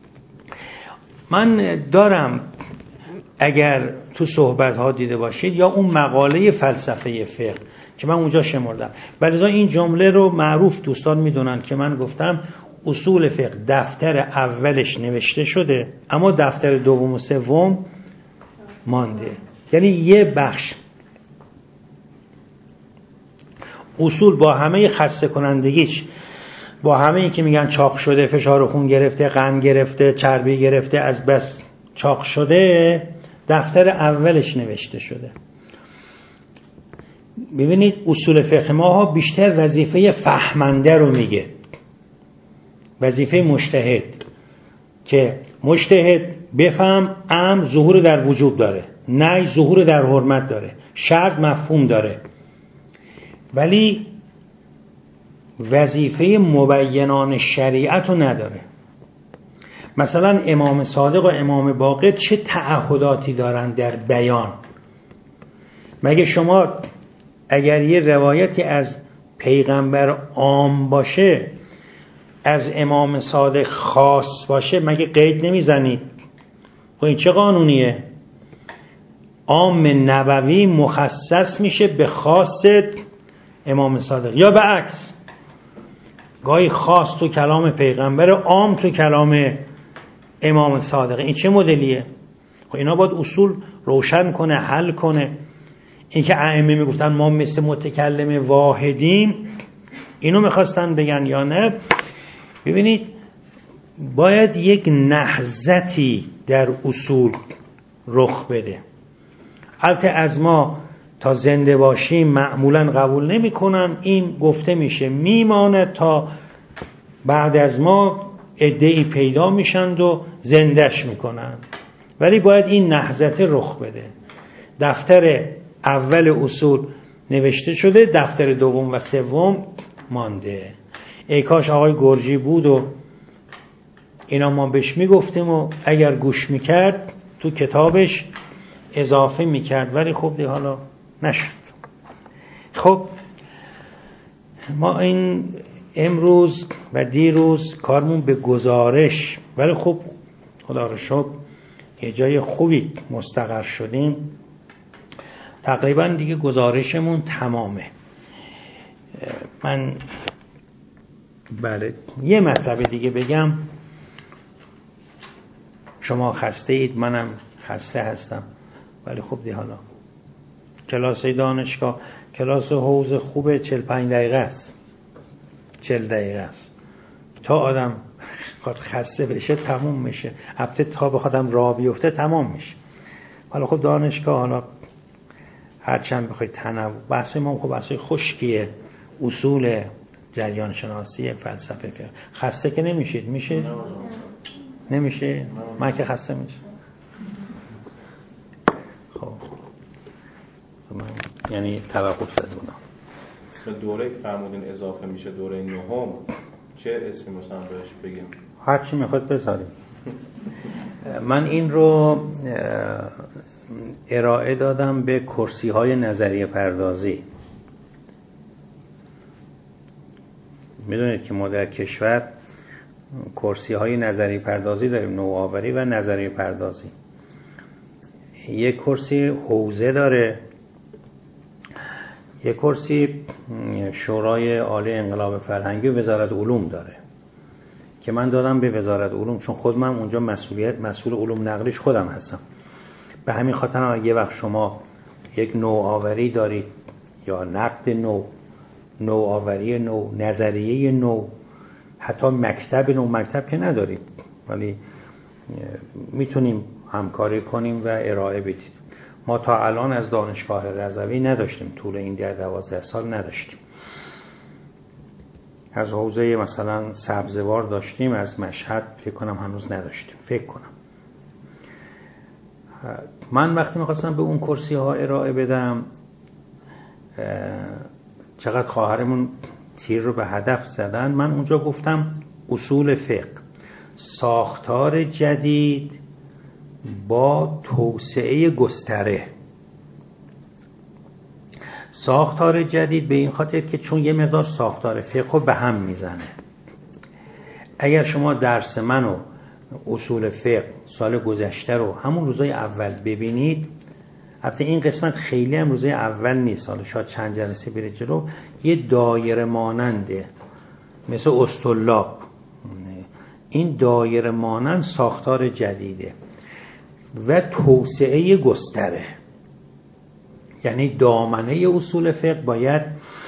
من دارم اگر تو صحبت ها دیده باشید، یا اون مقاله فلسفه فقه که من اونجا شمردم. ولی این جمله رو معروف دوستان میدونن که من گفتم اصول فقه دفتر اولش نوشته شده اما دفتر دوم و سوم مانده. یعنی یه بخش اصول با همه خسته کنندگیش، با همه این که میگن چاق شده، فشار خون گرفته، قند گرفته، چربی گرفته، از بس چاق شده، دفتر اولش نوشته شده. ببینید اصول فقه ما ها بیشتر وظیفه فهمنده رو میگه، وظیفه مجتهد، که مجتهد بفهم امر ظهور در وجوب داره، نهی ظهور در حرمت داره، شرط مفهوم داره. ولی وظیفه مبینان شریعت رو نداره. مثلا امام صادق و امام باقر چه تعهداتی دارن در بیان؟ مگه شما اگر یه روایتی از پیغمبر عام باشه از امام صادق خاص باشه مگه قید نمیزنید؟ خب این چه قانونیه؟ عام نبوی مخصص میشه به خاص امام صادق، یا به عکس، گاهی خاص تو کلام پیغمبر، عام تو کلام امام صادق. این چه مدلیه؟ خب اینا باید اصول روشن کنه، حل کنه. این که ائمه میگفتن ما مثل متکلم واحدیم، اینو میخواستن بگن یا نه؟ ببینید باید یک نهضتی در اصول رخ بده. البته از ما تا زنده باشیم معمولا قبول نمی کنن، این گفته میشه میمانه تا بعد از ما عده‌ای پیدا میشند و زندش میکنن. ولی باید این نهضت رخ بده. دفتر اول اصول نوشته شده، دفتر دوم و سوم مانده. ای کاش آقای گرجی بود و اینا ما بهش میگفتیم و اگر گوش میکرد تو کتابش اضافه میکرد، ولی خب دی حالا نشد. خب ما این امروز و دیروز کارمون به گزارش، ولی خب خدا رو شکر یه جای خوبی مستقر شدیم، تقریبا دیگه گزارشمون تمامه. من بله یه مطلب دیگه بگم. شما خسته اید، منم خسته هستم، ولی خب دی حالا کلاس دانشگاه کلاس حوض خوبه، چهل و پنج دقیقه است، چهل دقیقه است تا آدم خسته بشه تموم میشه. البته تا بخوادم راه بیفته تمام میشه. حالا خب دانشگاه حالا هرچند بخواید تنوع، بحث ما خب بحث خشکیه، اصول جریان شناسی، فلسفه. خسته که نمیشید؟ میشه؟ نمیشه؟ من که خسته میشه. خب من یعنی توقف زده بودم. اسم دوره که فرمودین اضافه میشه دوره نهم، چه اسمی مثلا بهش بگیم؟ هر چی میخواد بذاریم. من این رو ارائه دادم به کرسی های نظریه پردازی. میدونید که ما در کشور کرسی های نظریه پردازی داریم، نوآوری و نظریه پردازی. یک کرسی حوزه داره، یک کرسی شورای عالی انقلاب فرهنگی و وزارت علوم داره که من دادم به وزارت علوم، چون خود من اونجا مسئولیت مسئول علوم نقلیش خودم هستم. به همین خاطر اگه یه وقت شما یک نوآوری دارید یا نقد نو، نوآوری نو، نظریه نو، حتی مکتب نو، مکتب که ندارید ولی میتونیم همکاری کنیم و ارائه بدید. ما تا الان از دانشگاه رضوی نداشتیم، طول این در دوازده سال نداشتیم. از حوزه مثلا سبزوار داشتیم، از مشهد فکر کنم هنوز نداشتیم، فکر کنم. من وقتی میخواستم به اون کرسی ها ارائه بدم، چقدر خواهرمون تیر رو به هدف زدن. من اونجا گفتم اصول فقه، ساختار جدید با توسعه گستره. ساختار جدید به این خاطر که چون یه مقدار ساختار فقه به هم میزنه. اگر شما درس من و اصول فقه سال گذشته رو همون روزای اول ببینید، البته این قسمت خیلی هم روزه اول نیست، حالا شاید چند جلسه بره جلو، یه دایره ماننده مثل اسطلاق. این دایره مانند ساختار جدیده و توسعه گستره، یعنی دامنه اصول فقه باید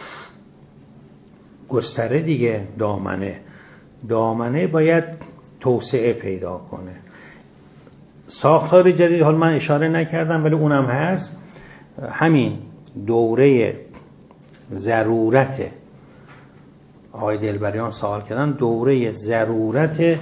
گستره دیگه، دامنه دامنه باید توسعه پیدا کنه. ساختار جدید حالا من اشاره نکردم ولی اونم هست، همین دوره ضرورت آقای دلبریان سوال کردن، دوره ضرورت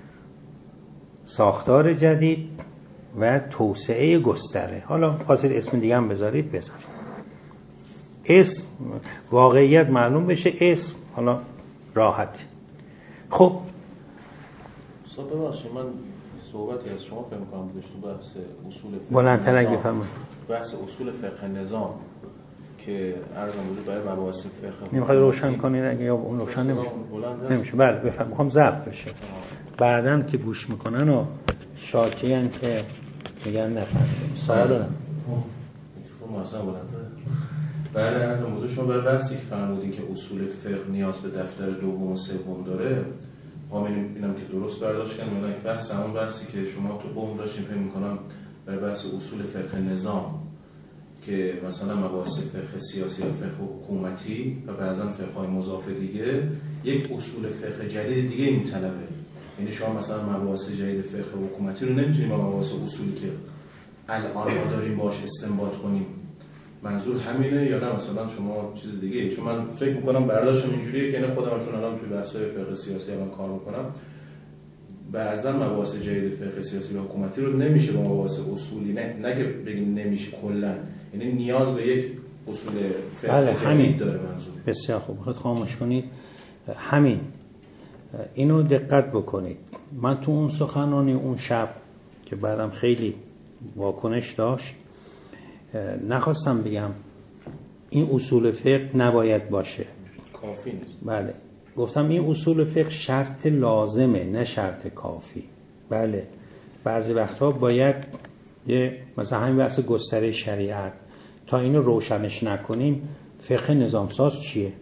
ساختار جدید و توسعه گستره. حالا خواستید اسم دیگه هم بذارید بذارید، اسم واقعیت معلوم بشه، اسم حالا راحت. خب صاحب ببخشید من صحبتی از شما فهم کنم بودش تو بحث اصول فقه بلندتر اگه نظام. فهمم بحث اصول فقه نظام که عرضم بوده برای مباحث فقه نمیخواد روشن کنید اگه یا اون روشن نمیشه نمیشه بله بفهم، میخوام ضبط بشه بعداً که گوش میکنن و شاکی ان که میگن نفهمیدیم. سوال دارم میکروفون مثلا بلنده. بعد از موضوع شما برای بحثی که فرمودین که اصول فقه نیاز به دفتر دوم و سوم داره، ما می‌بینم که درست برداشت کردن. میگن بحث همون بحثی که شما تو قم داشتین فکر می‌کنم برای بحث اصول فقه نظام که مثلا مباحث فقه سیاسی و فقه حکومتی و بعضا فقه‌های مضاف دیگه یک اصول فقه جدید دیگه می‌طلبه. یعنی شما مثلا مباحث جدید فقه حکومتی رو نمی‌تونید با مباحث اصولی که الان ما داریم باش استنباط کنیم. منظور همینه یا نه مثلا شما چیز دیگه؟ چون من فکر میکنم برداشتم اینجوریه که نه خودم چون الان توی بحث‌های فقه سیاسی الان کار میکنم، بعضا مباحث جدید فقه سیاسی و حکومتی رو نمیشه با مباحث اصولی، نه نه که بگیم نمیشه کلا، یعنی نیاز به یک اصول فقه بله، جدید همین. داره. منظور بسیار خوب، خود خاموش کنید. همین اینو دقت بکنید. من تو اون سخنرانی اون شب که بعدم خیلی واکنش داشت، نخواستم بگم این اصول فقه نباید باشه، کافی نیست. بله، گفتم این اصول فقه شرط لازمه نه شرط کافی. بله، بعضی وقتها باید یه مثلا همین بحث گستره شریعت تا اینو روشنش نکنیم، فقه نظامساز چیه؟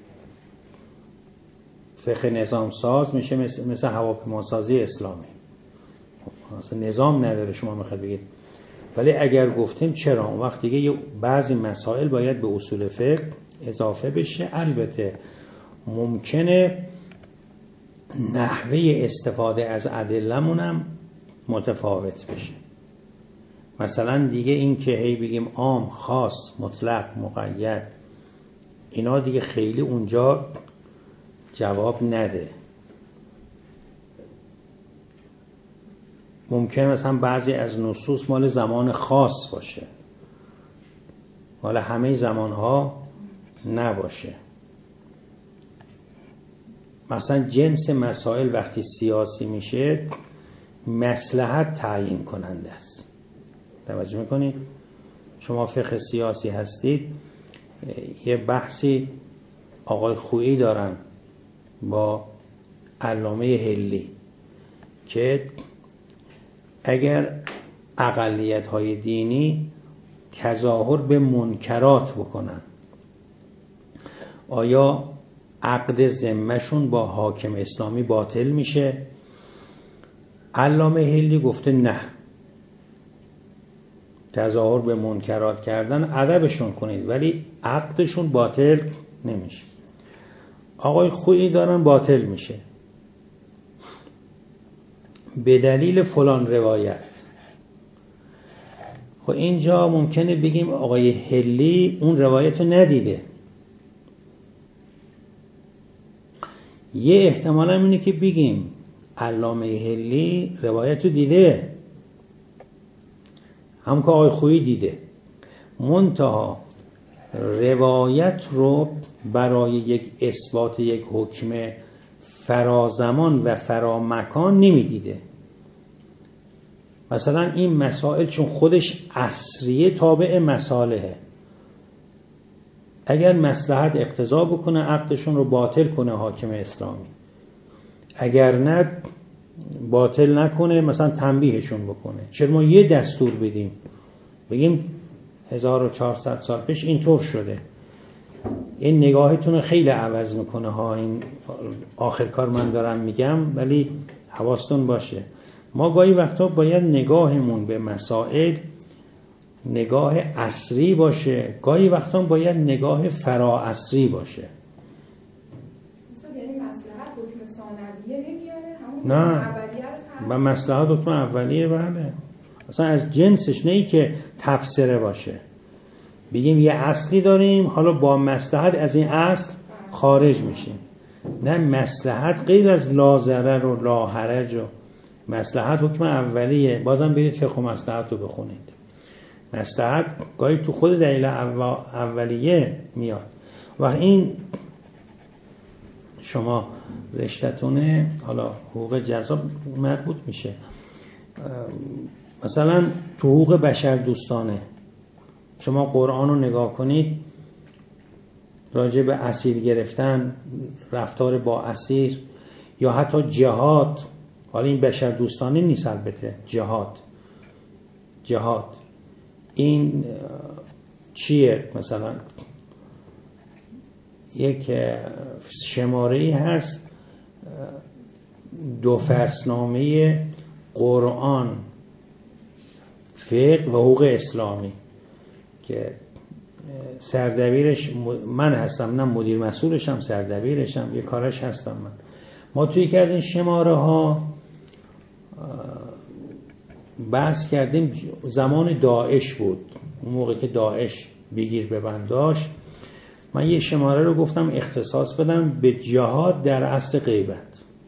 فقه نظامساز میشه مثل, مثل هواپیماسازی اسلامی، مثلا نظام نداره شما میخواید بگید. ولی اگر گفتیم چرا اون وقت دیگه یه بعضی مسائل باید به اصول فقه اضافه بشه. البته ممکنه نحوه استفاده از ادله‌مون هم متفاوت بشه. مثلا دیگه این که هی بگیم عام، خاص، مطلق، مقید، اینا دیگه خیلی اونجا جواب نده. ممکنه مثلا بعضی از نصوص مال زمان خاص باشه، مال همه زمانها نباشه. مثلا جنس مسائل وقتی سیاسی میشه مصلحت تعیین کننده است. توجه میکنید؟ شما فقه سیاسی هستید، یه بحثی آقای خویی دارن با علامه هلی که اگر اقلیت‌های دینی تظاهر به منکرات بکنن، آیا عقد ذمه‌شون با حاکم اسلامی باطل میشه؟ علامه هلی گفته نه، تظاهر به منکرات کردن ادبشون کنید ولی عقدشون باطل نمیشه. آقای خویی دارن باطل میشه به دلیل فلان روایت. خب اینجا ممکنه بگیم آقای هلی اون روایت رو ندیده. یه احتمال هم اینه که بگیم علامه هلی روایت رو دیده، هم که آقای خویی دیده، منتها روایت رو برای یک اثبات یک حکم فرازمان و فرامکان نمیدیده. مثلا این مسائل چون خودش عصریه تابع مصالحه، اگر مصلحت اقتضا بکنه عقدشون رو باطل کنه حاکم اسلامی، اگر نه باطل نکنه مثلا تنبیهشون بکنه. چرا ما یه دستور بدیم بگیم هزار و چهارصد سال پیش اینطور شده. این نگاهتون رو خیلی عوض میکنه ها. این آخر کار من دارم میگم، ولی حواستون باشه ما گاهی وقتا باید نگاهمون به مسائل نگاه عصری باشه، گاهی وقتا باید نگاه فرا عصری باشه. یعنی مصلحت حکم ثانویه نمیاره، همون نه اولیه رو و مصلحت حکم اولیه. بله اصلا از جنسش، نه ای که تفسیره باشه بگیم یه اصلی داریم حالا با مصلحت از این اصل خارج میشیم. نه، مصلحت غیر از لا ضرر و لا حرج و مصلحت حکم اولیه. بازم برید فقه مصلحت رو بخونید. مصلحت گاهی تو خود دلیل اولیه میاد. و این شما رشته‌تونه حالا حقوق جزا مربوط میشه، مثلا تو حقوق بشر دوستانه شما قرآن رو نگاه کنید، راجع به اسیر گرفتن، رفتار با اسیر، یا حتی جهاد. حالا این بشر دوستانه نیست البته. جهاد جهاد این چیه؟ مثلا یک شماره‌ای هست دو فصلنامه قرآن، فقه و حقوق اسلامی که سردبیرش من هستم، نه مدیر مسئولشم، سردبیرشم، یه کارش هستم من. ما توی یکی از این شماره ها بحث کردیم، زمان داعش بود، اون موقع که داعش بگیر ببند داشت، من یه شماره رو گفتم اختصاص بدم به جهاد در عصر غیبت.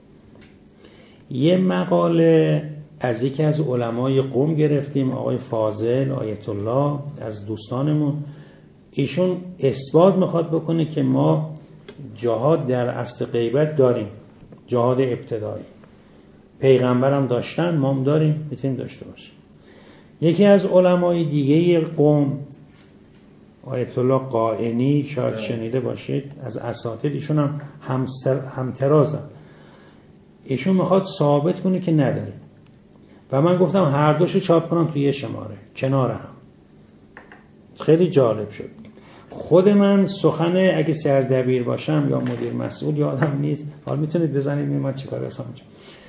یه مقاله از یکی از علمای قم گرفتیم، آقای فاضل آیت الله از دوستانمون. ایشون اثبات میخواد بکنه که ما جهاد در عصر غیبت داریم، جهاد ابتدایی. پیغمبرم داشتن، ما هم داریم، میتونیم داشته باشیم. یکی از علمای دیگه قم آیت الله قائنی، شاید شنیده باشید، از اساتید، ایشون هم همترازن. ایشون میخواد ثابت کنه که نداریم و من گفتم هر دوشو چاپ کنم توی یه شماره کنار هم. خیلی جالب شد. خود من سخن اگه سردبیر باشم یا مدیر مسئول یادم نیست، حالا میتونید بزنید من چیکار هستم اونجا.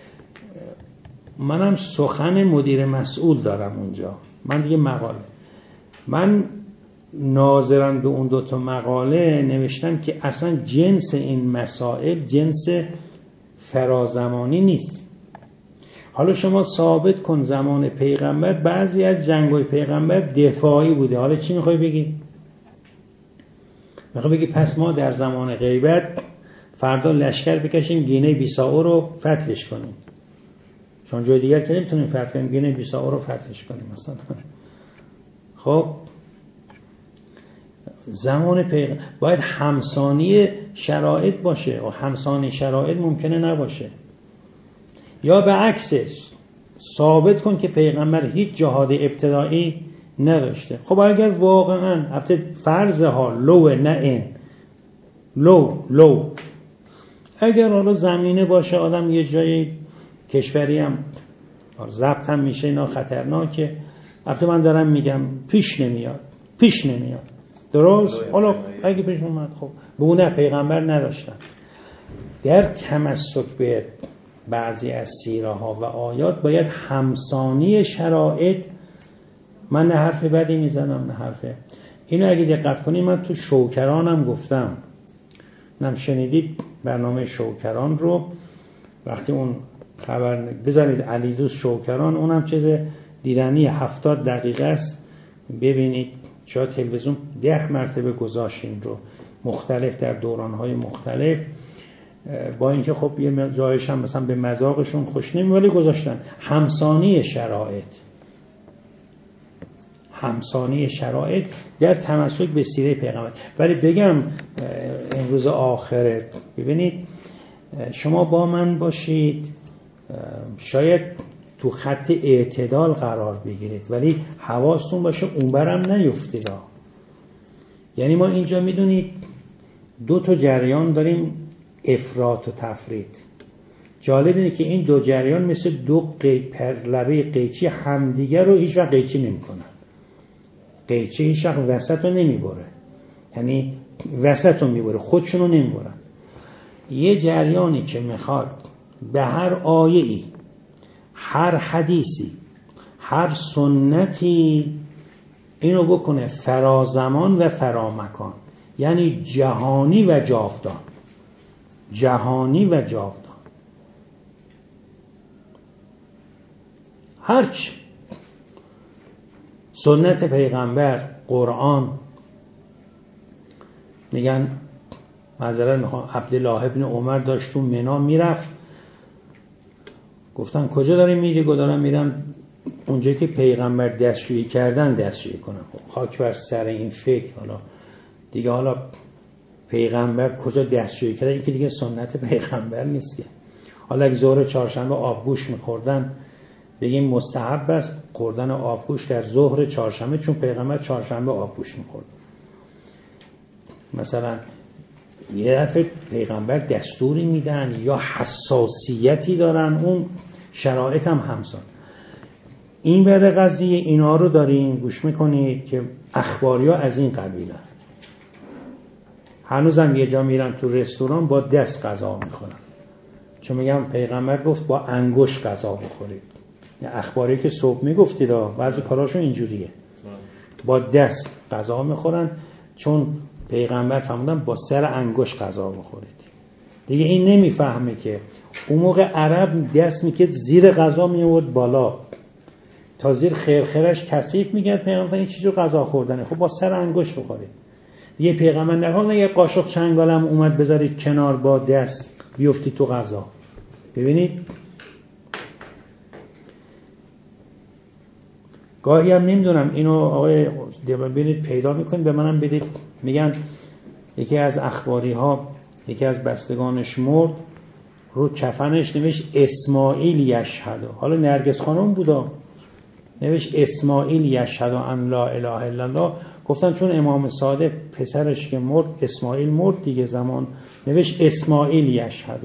منم سخن مدیر مسئول دارم اونجا. من دیگه مقاله، من ناظرن به اون دوتا مقاله نوشتم که اصلا جنس این مسائل جنس فرازمانی نیست. حالا شما ثابت کن زمان پیغمبر بعضی از جنگ‌های پیغمبر دفاعی بوده. حالا چی میخوای بگی؟ میخوای بگی پس ما در زمان غیبت فردا لشکر بکشیم گینه بیسائو رو فتحش کنیم، چون جای دیگر که نمیتونیم فتح کنیم، گینه بیسائو رو فتحش کنیم مثلا. خب زمان پیغمبر باید همسانی شرایط باشه و همسانی شرایط ممکنه نباشه. یا به عکسش ثابت کن که پیغمبر هیچ جهاد ابتدایی نداشته. خب اگر واقعا البته فرض ها لو نه این لو لو اگر حالا زمینه باشه آدم یه جایی کشوری هم ضبط هم میشه، اینا خطرناکه. البته من دارم میگم پیش نمیاد پیش نمیاد درست. حالا اگه پیش اومد خب به اون پیغمبر نداشتن. در تمسک به بعضی از سیره ها و آیات باید همسانی شرایط. من نه حرف بدی میزنم نه حرفه اینو اگه دقت کنید من تو شوکرانم گفتم، نم شنیدید برنامه شوکران رو، وقتی اون خبر بزنید علی دوست شوکران، اونم چیز دیدنی هفتاد دقیقه است، ببینید. شاید تلویزیون ده مرتبه گذاشتین رو مختلف در دورانهای مختلف، با اینکه خب یه جایش هم مثلا به مذاقشون خوش نمی ولی گذاشتن. همسانی شرایط همسانی شرایط در تمسک به سیره پیغمبر. ولی بگم امروز آخرت ببینید شما با من باشید، شاید تو خط اعتدال قرار بگیرید ولی حواستون باشه اونورم نیفتید. یعنی ما اینجا میدونید دو تا جریان داریم، افراط و تفرید. جالب اینه که این دو جریان مثل دو قی... پرلبه قیچی همدیگر رو هیچ وقت قیچی نمی کنن. قیچه هیچ وقت وسط رو نمیبره، یعنی وسط رو میبره، خودشون رو نمیبرن. یه جریانی که میخواد به هر آیه‌ای، هر حدیثی، هر سنتی اینو بکنه فرازمان و فرامکان، یعنی جهانی و جاودان، جهانی و جاودان. هرچی سنت پیغمبر، قرآن، میگن معذرت میخوام، عبدالله ابن عمر داشت تو منا میرفت، گفتن کجا داری میری؟ گفت دارم میرم اونجایی که پیغمبر دستشویی کردن دستشویی کنم. خاک بر سر این فکر. حالا دیگه حالا پیغمبر کجا دستشویی کردن، این که دیگه سنت پیغمبر نیست که. حالا اگه ظهر چهارشنبه آبگوش میخوردن بگیم مستحب است خوردن آبگوش در ظهر چهارشنبه، چون پیغمبر چهارشنبه آبگوش میخورد. مثلا یه دفعه پیغمبر دستوری میدن یا حساسیتی دارن، اون شرایط هم همسان. این بره قضیه اینا رو داریم گوش میکنید که اخباری ها از این قبیله. هنوزم یه جا میرم تو رستوران با دست غذا میخورم، چون میگم پیغمبر گفت با انگشت غذا بخورید. اخباری که صبح میگفتید بعضی کاراشون اینجوریه، با دست غذا میخورن، چون پیغمبر فرمودن با سر انگشت غذا بخورید. دیگه این نمیفهمه که اون موقع عرب دست میکرد زیر غذا میورد بالا تا زیر خرخرش کثیف میگرد، پیغمبر این چیزو غذا خوردنه، خب با سر انگشت بخورید. دیگه پیغمبر نگه یه قاشق چنگالم اومد بذارید کنار با دست بیفتی تو غذا. ببینید گاهی هم نمیدونم اینو آقای ببینید پیدا میکنید به منم بدید، میگن یکی از اخباری ها یکی از بستگانش مرد، رو کفنش نوشت اسماعیل یشهد. حالا نرگس خانم بودا، نوشت اسماعیل یشهد ان لا اله الا الله. گفتن چون امام صادق پسرش که مرد اسماعیل مرد دیگه زمان، نوشت اسماعیل یشهد.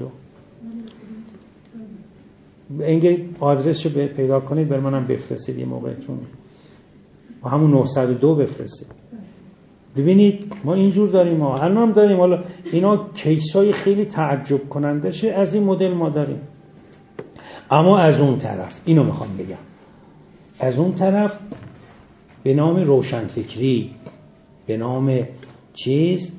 اینکه آدرسشو پیدا کنید بر منم بفرستید یه موقعتون، با همون نهصد و دو بفرستید. ببینید ما اینجور داریم، ما الان داریم. حالا اینا کیسای خیلی تعجب کننده شه از این مدل ما داریم. اما از اون طرف اینو میخوام بگم، از اون طرف به نام روشنفکری، به نام چیز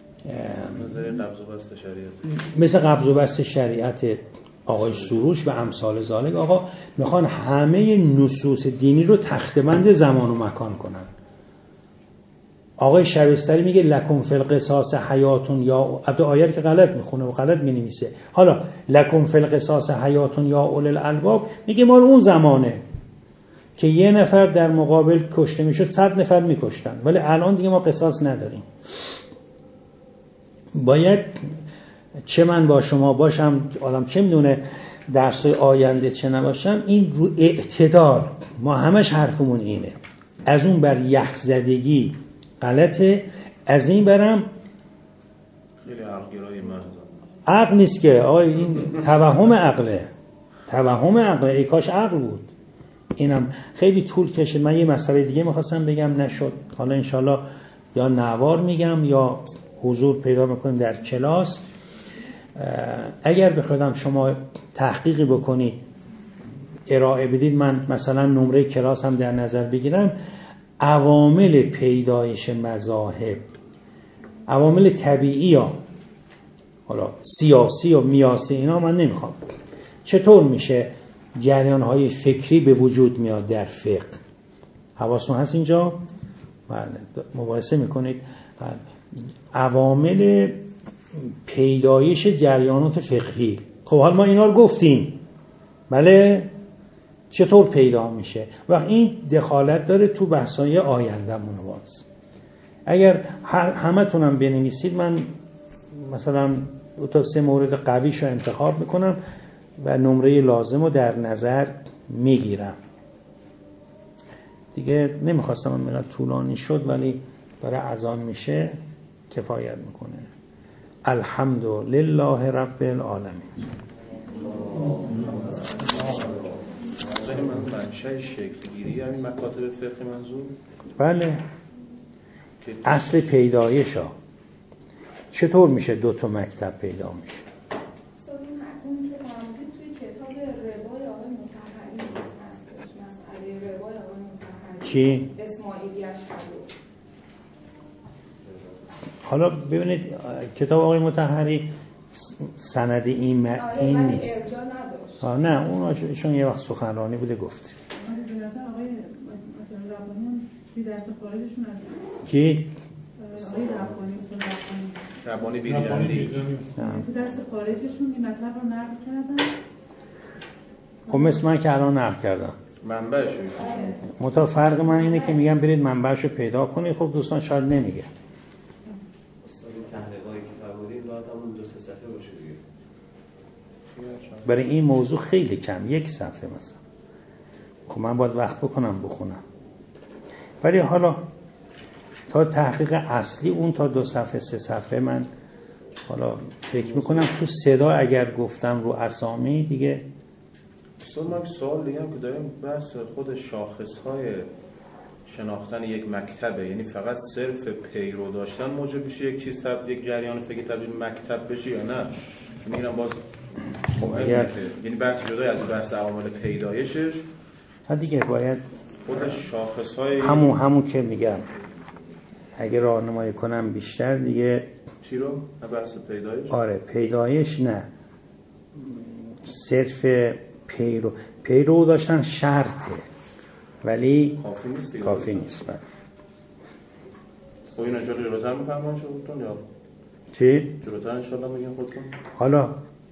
مثل قبض و بسط شریعت آقای سروش و امثال ذالک، آقا میخوان همه نصوص دینی رو تخته‌بند زمان و مکان کنن. آقای شبستری میگه لکم فی القصاص حیاتون، یا البته آیه که غلط میخونه و غلط مینویسه، حالا لکم فی القصاص حیاتون یا اول الالباب، میگه مال اون زمانه که یه نفر در مقابل کشته میشد صد نفر میکشتن، ولی الان دیگه ما قصاص نداریم. باید چه من با شما باشم، آدم چه میدونه درس آینده چه نباشم، این رو اعتدال ما همش حرفمون اینه. از اون بر یخزدگی غلطه، از این برم خیلی عقلگرای محض عقل نیست که آقای، این توهم عقله، توهم عقله. ای کاش عقل بود. اینم خیلی طول کشید. من یه مسئله دیگه میخواستم بگم نشد، حالا انشالله یا نوار میگم یا حضور پیدا میکنیم در کلاس. اگر بخوادم شما تحقیقی بکنید ارائه بدید، من مثلا نمره کلاس هم در نظر بگیرم، عوامل پیدایش مذاهب، عوامل طبیعی ها، حالا سیاسی و میاسی اینا من نمیخوام، چطور میشه جریان های فکری به وجود میاد در فقه. حواستون هست اینجا؟ بله مباحثه میکنید. عوامل پیدایش جریانات فقهی. خب حالا ما اینا رو گفتیم، بله چطور پیدا میشه؟ وقت این دخالت داره تو بحثای آینده‌مون. واس اگر همه تونم بنویسید، من مثلا دو تا سه مورد قویش رو انتخاب میکنم و نمره لازم رو در نظر میگیرم. دیگه نمیخواستم من مقدر طولانی شد، ولی داره اذان میشه کفایت میکنه. الحمد لله رب العالمین. منشأ شکلگیری یعنی مکاتب فقهی منظور؟ بله. اصل پیدایش ها چطور میشه دو تا مکتب پیدا میشه؟ اون که فرمودید توی کتاب روای آقای مطهری هستش، مسئله روای آقای مطهری چی؟ اسماعیلی اشهری. حالا ببینید کتاب آقای مطهری سند این م... این نیست. ارجاع نداشت. آه نه اون ایشون یه وقت سخنرانی بوده گفت. آقای مثلا ربانی توی درس خارجشون هست. کی؟ آقای ربانی مثلا ربانی ربانی بیرجندی تو درس خارجشون این مطلب رو نقل کردن. خب مثل من که الان نقل کردم منبعش متا فرق من اینه که میگم برید منبعشو پیدا کنید. خب دوستان شاید نمیگه استاد تحقیقاتی که فرمودین باید همون دو سه صفحه باشه دیگه. برای این موضوع خیلی کم، یک صفحه مثلا. خب من باید وقت بکنم بخونم. ولی حالا تا تحقیق اصلی اون تا دو صفحه سه صفحه من حالا فکر میکنم تو صدا اگر گفتم رو اسامی دیگه. اصلا من سوال دیگه هم که داریم بحث خود شاخصهای شناختن یک مکتبه، یعنی فقط صرف پیرو داشتن موجب میشه یک چیز تب... یک جریان فکری تبدیل مکتب بشه یا نه؟ میگم باز مهمه که یعنی بحث جدای از بحث عوامل پیدایشش ها دیگه باید خود شاخصهای همون همون که میگم اگه راهنمایی کنم بیشتر دیگه. چی رو؟ بحث پیدایش؟ آره پیدایش نه، صرف پیرو پیرو داشتن شرطه ولی کافی نیست. کافی نیست. خب این اجاله جلوتر میفرمان شدتون یا؟ چی؟ جلوتر انشالله میگیم خودتون؟ حالا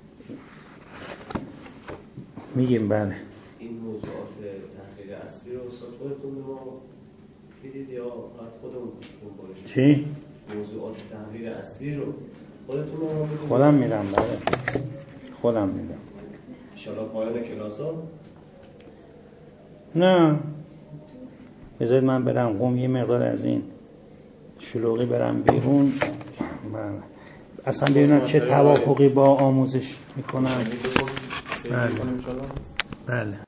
میگیم بله. این موضوعات تحقیق اصلی رو استاد خودتون به ما میدید یا فقط خودمون باشید؟ چی؟ موضوعات تحقیق اصلی رو خودتون به ما میدید؟ خودم میدم بله خودم میدم. انشالله پایان کلاس ها؟ نه بذارید من برم قم یه مقدار از این شلوغی برم بیرون من اصلا ببینم چه توافقی با آموزش میکنم. بله بله